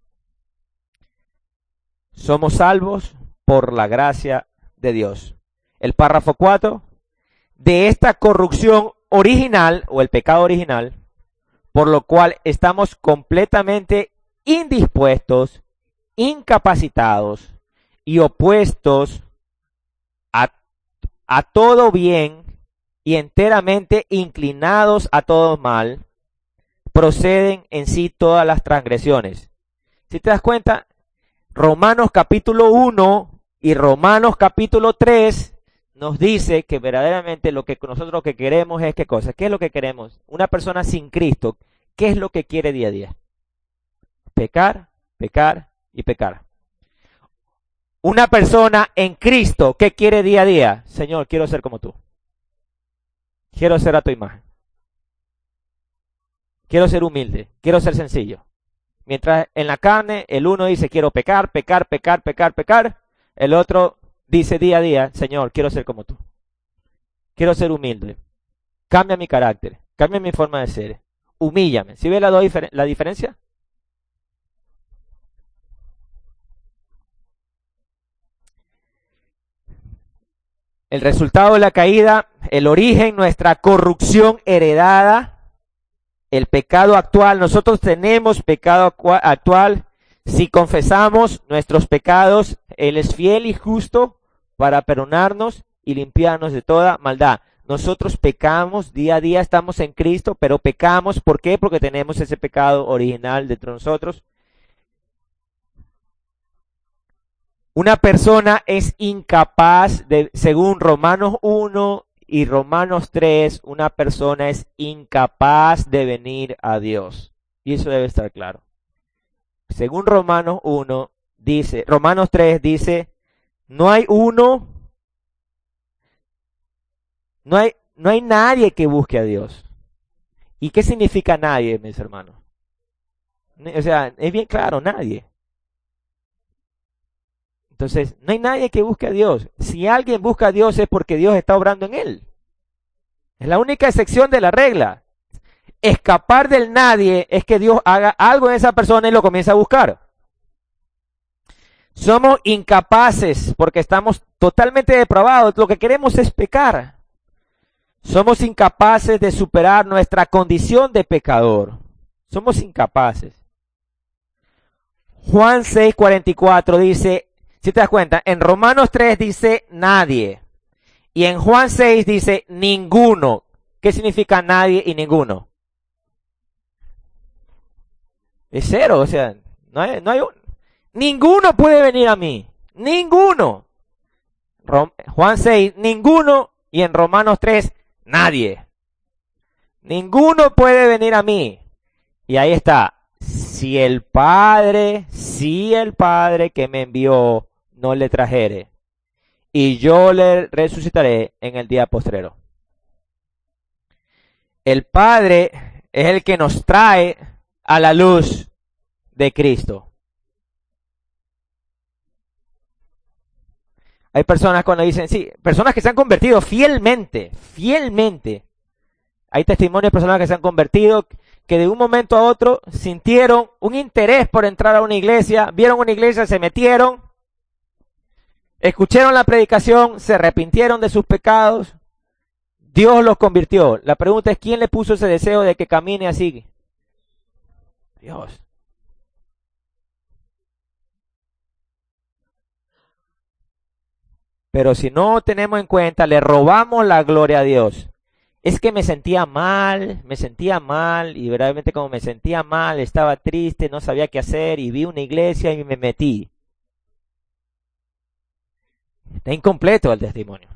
Somos salvos por la gracia de Dios. El párrafo 4, de esta corrupción original, o el pecado original, por lo cual estamos completamente indispuestos, incapacitados y opuestos a todo bien y enteramente inclinados a todo mal, proceden en sí todas las transgresiones. Si te das cuenta, Romanos capítulo 1 y Romanos capítulo 3 nos dice que verdaderamente nosotros lo que queremos es ¿qué cosa? ¿Qué es lo que queremos? Una persona sin Cristo, ¿qué es lo que quiere día a día? Pecar, pecar y pecar. Una persona en Cristo, ¿qué quiere día a día? Señor, quiero ser como tú. Quiero ser a tu imagen. Quiero ser humilde, quiero ser sencillo. Mientras en la carne el uno dice quiero pecar, pecar, pecar, pecar, pecar, el otro dice día a día, Señor, quiero ser como tú. Quiero ser humilde. Cambia mi carácter, cambia mi forma de ser. Humíllame. ¿Sí ve la diferencia? El resultado de la caída, el origen, nuestra corrupción heredada, el pecado actual. Nosotros tenemos pecado actual. Si confesamos nuestros pecados, Él es fiel y justo para perdonarnos y limpiarnos de toda maldad. Nosotros pecamos día a día, estamos en Cristo, pero pecamos. ¿Por qué? Porque tenemos ese pecado original dentro de nosotros. Una persona es incapaz según Romanos 1 y Romanos 3, una persona es incapaz de venir a Dios. Y eso debe estar claro. Según Romanos 3 dice, no hay nadie que busque a Dios. ¿Y qué significa nadie, mis hermanos? O sea, es bien claro, nadie. Entonces, no hay nadie que busque a Dios. Si alguien busca a Dios es porque Dios está obrando en él. Es la única excepción de la regla. Escapar del nadie es que Dios haga algo en esa persona y lo comienza a buscar. Somos incapaces porque estamos totalmente depravados. Lo que queremos es pecar. Somos incapaces de superar nuestra condición de pecador. Somos incapaces. Juan 6:44 dice, si te das cuenta, en Romanos 3 dice nadie. Y en Juan 6 dice ninguno. ¿Qué significa nadie y ninguno? Es cero, o sea, ninguno puede venir a mí. Ninguno. Juan 6, ninguno. Y en Romanos 3, nadie. Ninguno puede venir a mí. Y ahí está. Si el Padre que me envió no le trajere, y yo le resucitaré en el día postrero. El Padre es el que nos trae a la luz de Cristo. Hay personas cuando dicen, sí, personas que se han convertido fielmente. Hay testimonios de personas que se han convertido, que de un momento a otro sintieron un interés por entrar a una iglesia, vieron una iglesia, se metieron, escucharon la predicación, se arrepintieron de sus pecados, Dios los convirtió. La pregunta es, ¿quién le puso ese deseo de que camine así? Dios. Pero si no tenemos en cuenta, le robamos la gloria a Dios. Es que me sentía mal, y verdaderamente como me sentía mal, estaba triste, no sabía qué hacer, y vi una iglesia y me metí. Está incompleto el testimonio.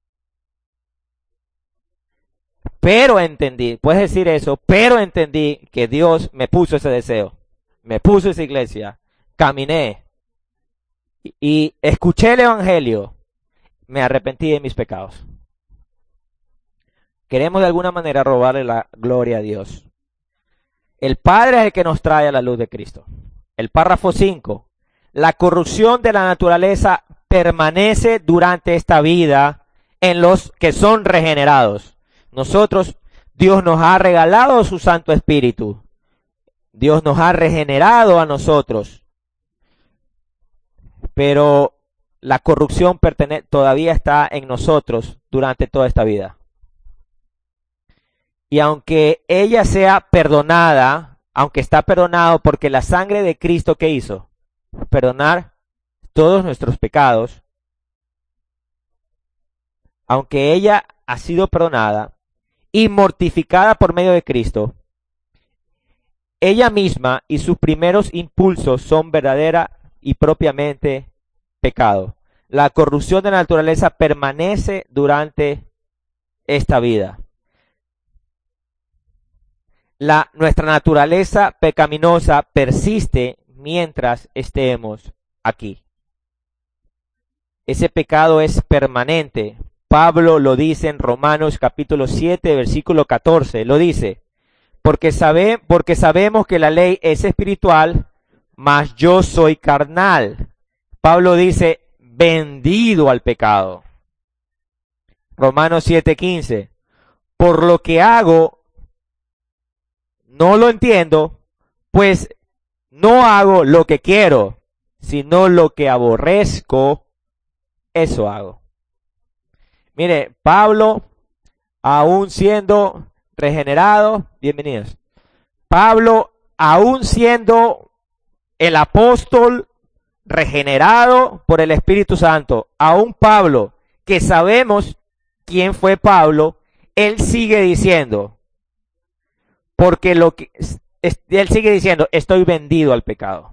Pero entendí, puedes decir eso, pero entendí que Dios me puso ese deseo, me puso esa iglesia, caminé, y escuché el evangelio, me arrepentí de mis pecados. Queremos de alguna manera robarle la gloria a Dios. El Padre es el que nos trae a la luz de Cristo. El párrafo 5. La corrupción de la naturaleza permanece durante esta vida en los que son regenerados. Nosotros, Dios nos ha regalado su Santo Espíritu. Dios nos ha regenerado a nosotros. Pero la corrupción todavía está en nosotros durante toda esta vida. Y aunque ella sea perdonada, aunque está perdonado porque la sangre de Cristo, ¿qué hizo? Perdonar todos nuestros pecados. Aunque ella ha sido perdonada y mortificada por medio de Cristo, ella misma y sus primeros impulsos son verdadera y propiamente pecado. La corrupción de la naturaleza permanece durante esta vida. Nuestra naturaleza pecaminosa persiste mientras estemos aquí. Ese pecado es permanente. Pablo lo dice en Romanos capítulo 7, versículo 14. Lo dice, porque sabemos que la ley es espiritual, mas yo soy carnal. Pablo dice, vendido al pecado. Romanos 7:15. Por lo que hago, no lo entiendo, pues no hago lo que quiero, sino lo que aborrezco, eso hago. Mire, Pablo, aún siendo regenerado, bienvenidos. Pablo, aún siendo el apóstol regenerado por el Espíritu Santo, aún Pablo, que sabemos quién fue Pablo, él sigue diciendo, él sigue diciendo, estoy vendido al pecado.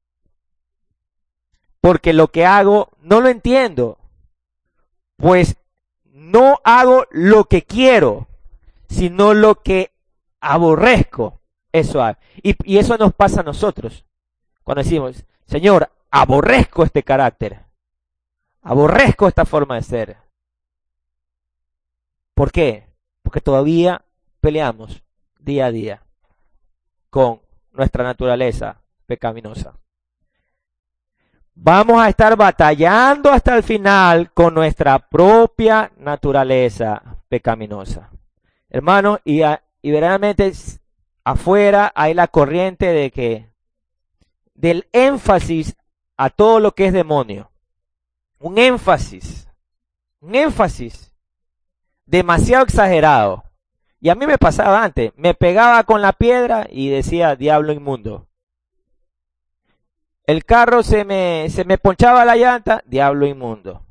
Porque lo que hago no lo entiendo, pues no hago lo que quiero, sino lo que aborrezco, eso hago. Y eso nos pasa a nosotros, cuando decimos, Señor, aborrezco este carácter, aborrezco esta forma de ser. ¿Por qué? Porque todavía peleamos día a día con nuestra naturaleza pecaminosa. Vamos a estar batallando hasta el final con nuestra propia naturaleza pecaminosa. Hermanos, y verdaderamente afuera hay la corriente de que del énfasis a todo lo que es demonio. Un énfasis demasiado exagerado. Y a mí me pasaba antes, me pegaba con la piedra y decía, diablo inmundo. El carro se me ponchaba la llanta, diablo inmundo.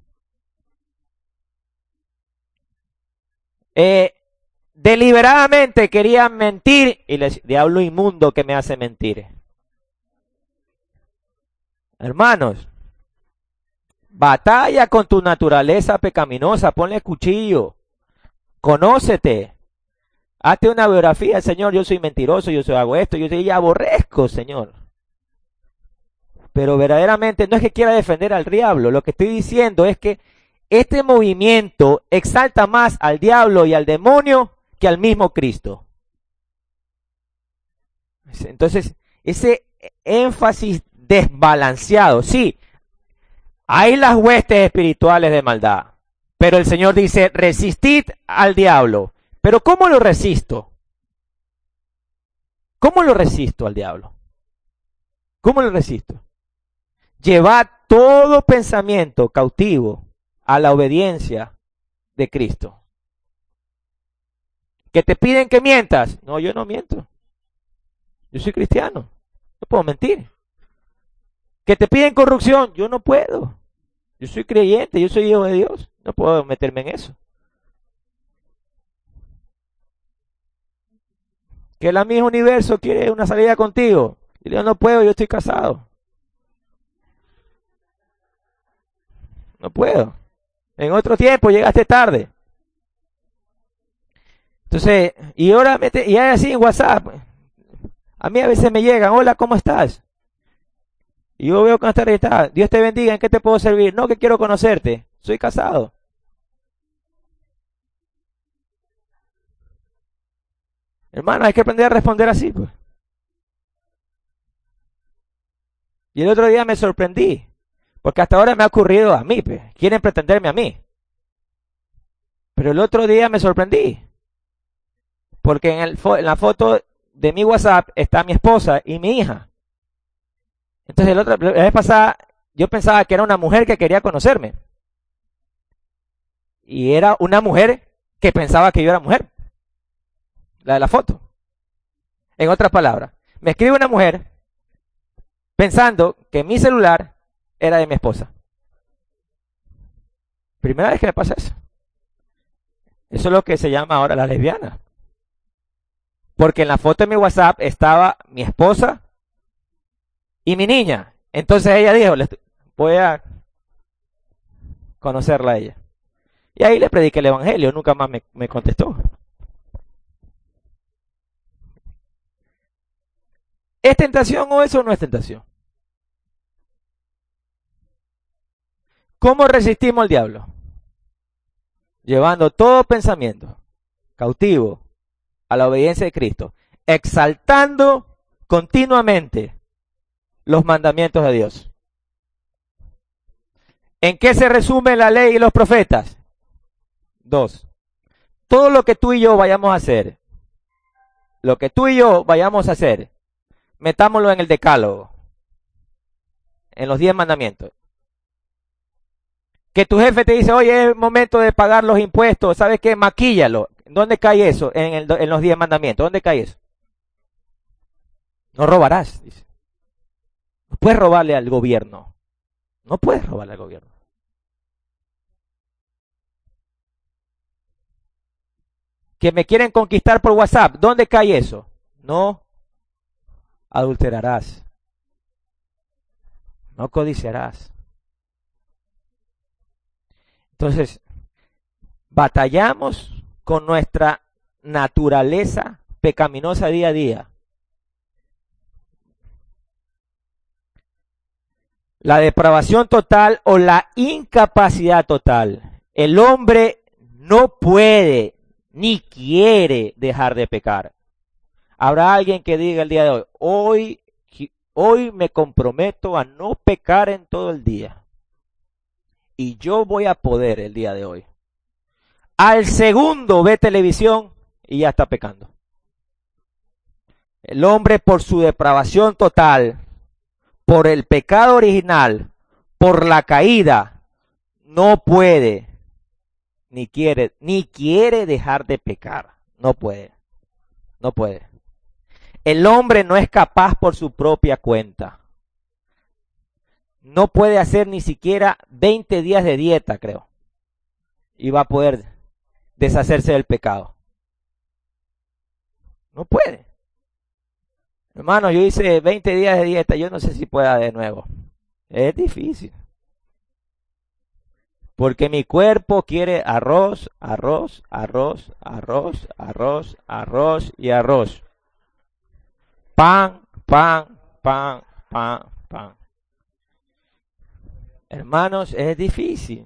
Deliberadamente querían mentir y les diablo inmundo que me hace mentir. Hermanos, batalla con tu naturaleza pecaminosa, ponle cuchillo, conócete, hazte una biografía, Señor, yo soy mentiroso, yo hago esto, yo aborrezco, Señor. Pero verdaderamente no es que quiera defender al diablo, lo que estoy diciendo es que este movimiento exalta más al diablo y al demonio que al mismo Cristo. Entonces, ese énfasis desbalanceado, sí, hay las huestes espirituales de maldad, pero el Señor dice, resistid al diablo. Pero ¿cómo lo resisto? ¿Cómo lo resisto al diablo? ¿Cómo lo resisto? Llevad todo pensamiento cautivo a la obediencia de Cristo. ¿Que te piden que mientas? No, yo no miento. Yo soy cristiano. No puedo mentir. ¿Que te piden corrupción? Yo no puedo. Yo soy creyente, yo soy hijo de Dios. No puedo meterme en eso. ¿Que la misma universo quiere una salida contigo? Y yo no puedo, yo estoy casado. No puedo. En otro tiempo llegaste tarde. Entonces, y ahora y hay así en WhatsApp. A mí a veces me llegan, hola, ¿cómo estás? Y yo veo que no está registrada. Dios te bendiga, ¿en qué te puedo servir? No, que quiero conocerte. Soy casado. Hermano, hay que aprender a responder así, pues. Y el otro día me sorprendí. Porque hasta ahora me ha ocurrido a mí, pues. Quieren pretenderme a mí. Pero el otro día me sorprendí. Porque en la foto de mi WhatsApp está mi esposa y mi hija. Entonces la vez pasada yo pensaba que era una mujer que quería conocerme. Y era una mujer que pensaba que yo era mujer. La de la foto. En otras palabras, me escribe una mujer pensando que mi celular era de mi esposa. Primera vez que me pasa eso. Eso es lo que se llama ahora la lesbiana. Porque en la foto de mi WhatsApp estaba mi esposa y mi niña. Entonces ella dijo, voy a conocerla a ella. Y ahí le prediqué el evangelio, nunca más me contestó. ¿Es tentación o eso no es tentación? ¿Cómo resistimos al diablo? Llevando todo pensamiento cautivo a la obediencia de Cristo, exaltando continuamente los mandamientos de Dios. ¿En qué se resume la ley y los profetas? 2. Todo lo que tú y yo vayamos a hacer, metámoslo en el decálogo, en los 10 mandamientos. Que tu jefe te dice, oye, es momento de pagar los impuestos, ¿sabes qué? Maquíllalo. ¿Dónde cae eso? En los 10 mandamientos. ¿Dónde cae eso? No robarás, dice. No puedes robarle al gobierno. No puedes robarle al gobierno. Que me quieren conquistar por WhatsApp. ¿Dónde cae eso? No adulterarás. No codiciarás. Entonces, batallamos con nuestra naturaleza pecaminosa día a día. La depravación total o la incapacidad total. El hombre no puede ni quiere dejar de pecar. Habrá alguien que diga el día de hoy me comprometo a no pecar en todo el día. Y yo voy a poder el día de hoy. Al segundo ve televisión y ya está pecando. El hombre por su depravación total, por el pecado original, por la caída, no puede, ni quiere dejar de pecar. No puede. El hombre no es capaz por su propia cuenta. No puede hacer ni siquiera 20 días de dieta, creo. Y va a poder deshacerse del pecado. No puede. Hermano, yo hice 20 días de dieta, yo no sé si pueda de nuevo. Es difícil. Porque mi cuerpo quiere arroz y arroz. Pan. Hermanos, es difícil.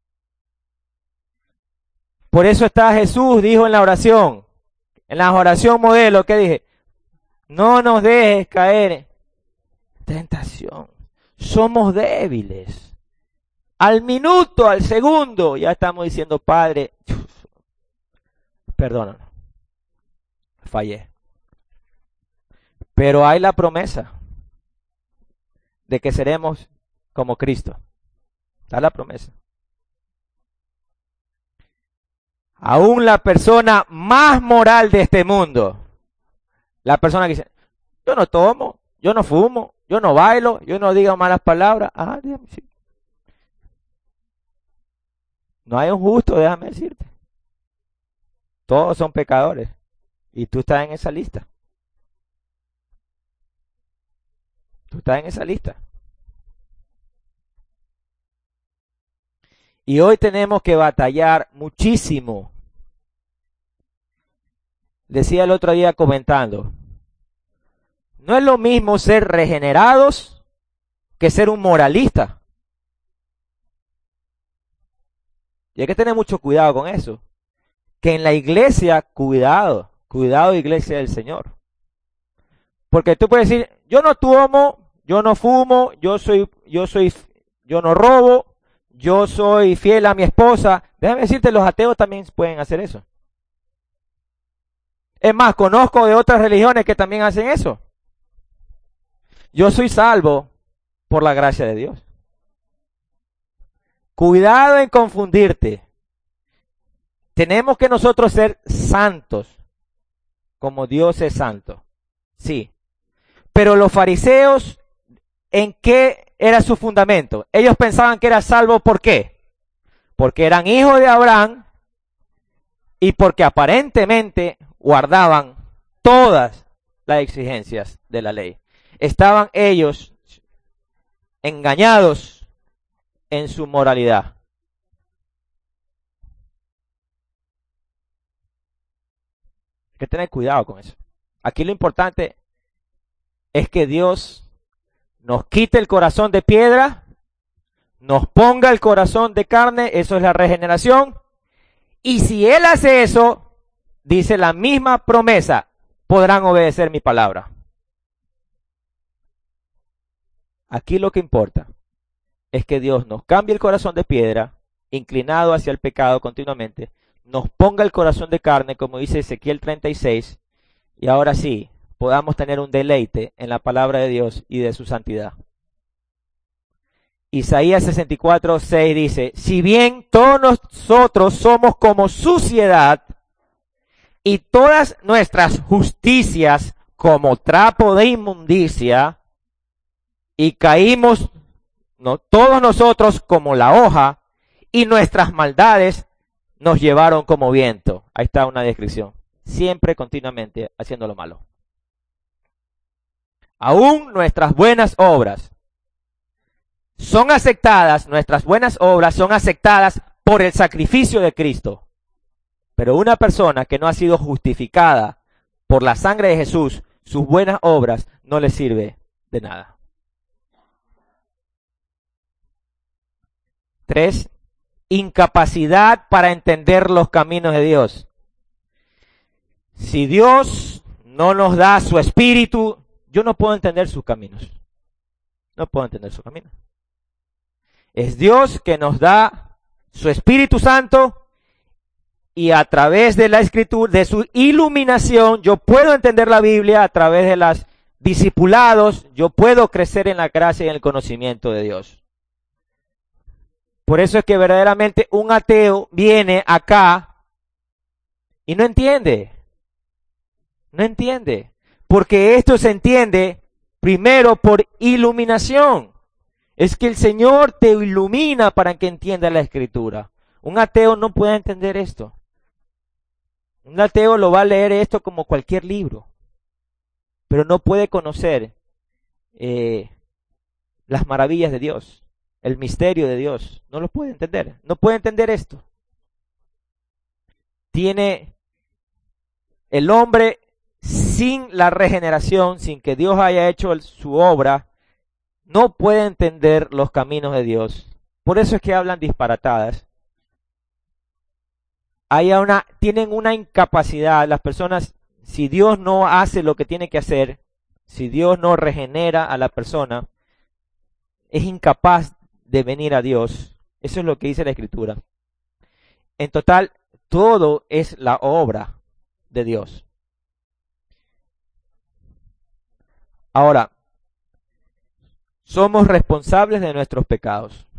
Por eso está Jesús, dijo en la oración modelo, ¿qué dije? No nos dejes caer en tentación. Somos débiles. Al minuto, al segundo, ya estamos diciendo, Padre, perdónanos. Fallé. Pero hay la promesa de que seremos como Cristo. Está la promesa. Aún la persona más moral de este mundo, la persona que dice, yo no tomo, yo no fumo, yo no bailo, yo no digo malas palabras. Dígame, sí. No hay un justo, déjame decirte. Todos son pecadores. Y tú estás en esa lista. Y hoy tenemos que batallar muchísimo. Decía el otro día comentando, no es lo mismo ser regenerados que ser un moralista. Y hay que tener mucho cuidado con eso. Que en la iglesia, cuidado iglesia del Señor. Porque tú puedes decir, yo no tomo, yo no fumo, yo no robo, yo soy fiel a mi esposa. Déjame decirte, los ateos también pueden hacer eso. Es más, conozco de otras religiones que también hacen eso. Yo soy salvo por la gracia de Dios. Cuidado en confundirte. Tenemos que nosotros ser santos, como Dios es santo. Sí. Pero los fariseos, ¿en qué era su fundamento? Ellos pensaban que era salvo, ¿por qué? Porque eran hijos de Abraham y porque aparentemente guardaban todas las exigencias de la ley. Estaban ellos engañados en su moralidad. Hay que tener cuidado con eso. Aquí lo importante es que Dios nos quite el corazón de piedra, nos ponga el corazón de carne, eso es la regeneración. Y si Él hace eso, dice la misma promesa, podrán obedecer mi palabra. Aquí lo que importa es que Dios nos cambie el corazón de piedra, inclinado hacia el pecado continuamente, nos ponga el corazón de carne, como dice Ezequiel 36, y ahora sí, podamos tener un deleite en la palabra de Dios y de su santidad. Isaías 64:6 dice, si bien todos nosotros somos como suciedad y todas nuestras justicias como trapo de inmundicia, y caímos todos nosotros como la hoja, y nuestras maldades nos llevaron como viento. Ahí está una descripción. Siempre, continuamente, haciendo lo malo. Aún nuestras buenas obras son aceptadas, nuestras buenas obras son aceptadas por el sacrificio de Cristo. Pero una persona que no ha sido justificada por la sangre de Jesús, sus buenas obras no le sirve de nada. 3. Incapacidad para entender los caminos de Dios. Si Dios no nos da su espíritu, yo no puedo entender sus caminos. No puedo entender sus caminos. Es Dios que nos da su Espíritu Santo y a través de la Escritura, de su iluminación, yo puedo entender la Biblia a través de los discipulados, yo puedo crecer en la gracia y en el conocimiento de Dios. Por eso es que verdaderamente un ateo viene acá y no entiende. No entiende. Porque esto se entiende primero por iluminación. Es que el Señor te ilumina para que entiendas la Escritura. Un ateo no puede entender esto. Un ateo lo va a leer esto como cualquier libro. Pero no puede conocer las maravillas de Dios. El misterio de Dios. No lo puede entender. No puede entender esto. Tiene el hombre sin la regeneración, sin que Dios haya hecho su obra, no puede entender los caminos de Dios. Por eso es que hablan disparatadas. Tienen una incapacidad. Las personas, si Dios no hace lo que tiene que hacer, si Dios no regenera a la persona, es incapaz de venir a Dios. Eso es lo que dice la Escritura. En total, todo es la obra de Dios. Ahora, somos responsables de nuestros pecados.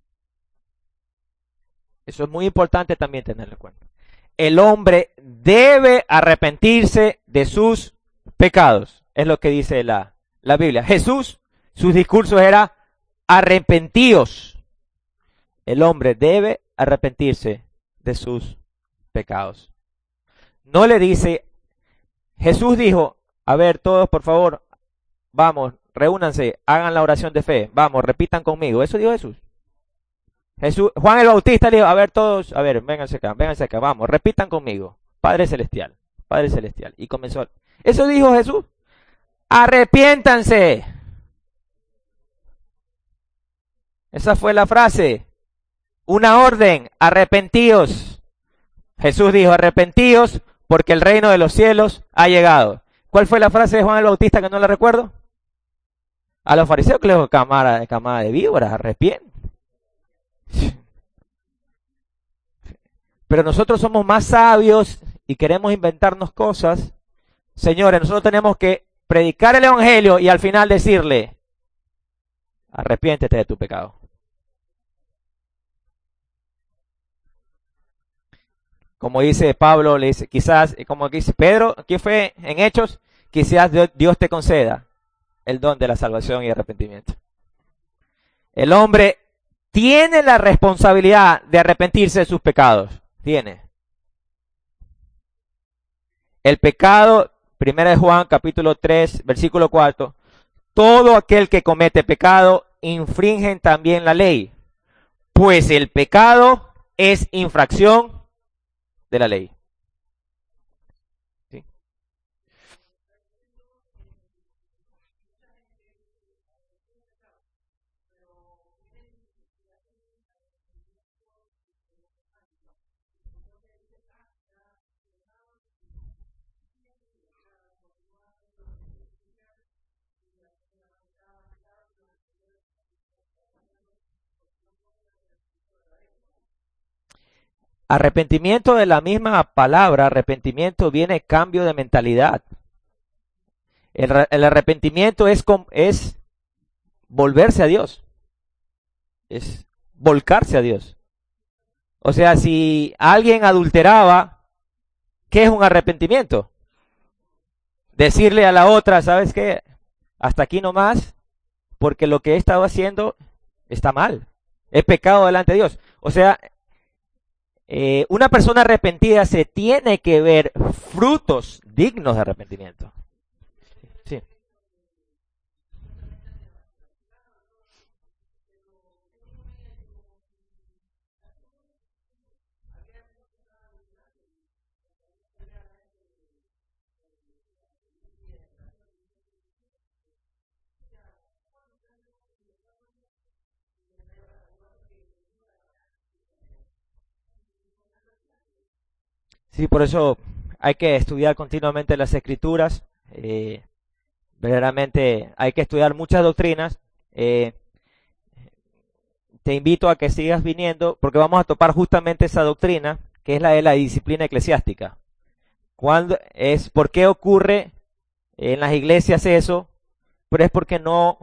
Eso es muy importante también tenerlo en cuenta. El hombre debe arrepentirse de sus pecados. Es lo que dice la Biblia. Jesús, sus discursos era arrepentíos. El hombre debe arrepentirse de sus pecados. No le dice, Jesús dijo, a ver todos por favor, vamos, reúnanse, hagan la oración de fe, vamos, repitan conmigo. Eso dijo Jesús. Juan el Bautista le dijo, a ver todos, a ver, vénganse acá, vamos, repitan conmigo. Padre Celestial, Padre Celestial. Y comenzó. Eso dijo Jesús. Arrepiéntanse. Esa fue la frase. Una orden, arrepentíos. Jesús dijo, arrepentíos porque el reino de los cielos ha llegado. ¿Cuál fue la frase de Juan el Bautista que no la recuerdo? A los fariseos que les dijo, camada de víboras, arrepienten. Pero nosotros somos más sabios y queremos inventarnos cosas. Señores, nosotros tenemos que predicar el evangelio y al final decirle, arrepiéntete de tu pecado. Como dice Pablo, le dice, quizás, como dice Pedro, aquí fue en Hechos, quizás Dios te conceda el don de la salvación y arrepentimiento. El hombre tiene la responsabilidad de arrepentirse de sus pecados. Tiene. el pecado, primera de Juan, capítulo 3, versículo 4, todo aquel que comete pecado infringe también la ley, pues el pecado es infracción de la ley. ¿Sí? Arrepentimiento, de la misma palabra, arrepentimiento viene cambio de mentalidad. El arrepentimiento es volverse a Dios, es volcarse a Dios. O sea, si alguien adulteraba, ¿qué es un arrepentimiento? Decirle a la otra, ¿sabes qué? Hasta aquí nomás, porque lo que he estado haciendo está mal. Es pecado delante de Dios. O sea, una persona arrepentida se tiene que ver frutos dignos de arrepentimiento. Sí. Sí, por eso hay que estudiar continuamente las escrituras. Verdaderamente hay que estudiar muchas doctrinas. Eh, Te invito a que sigas viniendo porque vamos a topar justamente esa doctrina, que es la de la disciplina eclesiástica. ¿Por qué ocurre en las iglesias eso? Pero es porque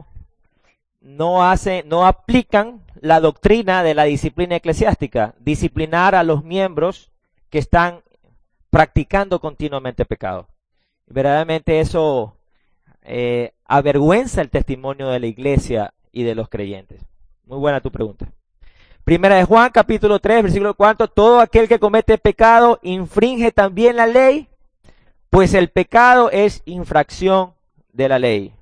no aplican la doctrina de la disciplina eclesiástica, disciplinar a los miembros que están practicando continuamente pecado. Verdaderamente eso avergüenza el testimonio de la iglesia y de los creyentes. Muy buena tu pregunta. Primera de Juan, capítulo 3, versículo 4, todo aquel que comete pecado infringe también la ley, pues el pecado es infracción de la ley.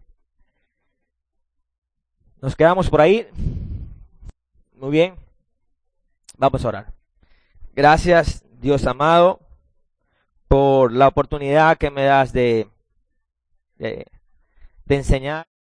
Nos quedamos por ahí. Muy bien. Vamos a orar. Gracias, Dios amado, por la oportunidad que me das de enseñar.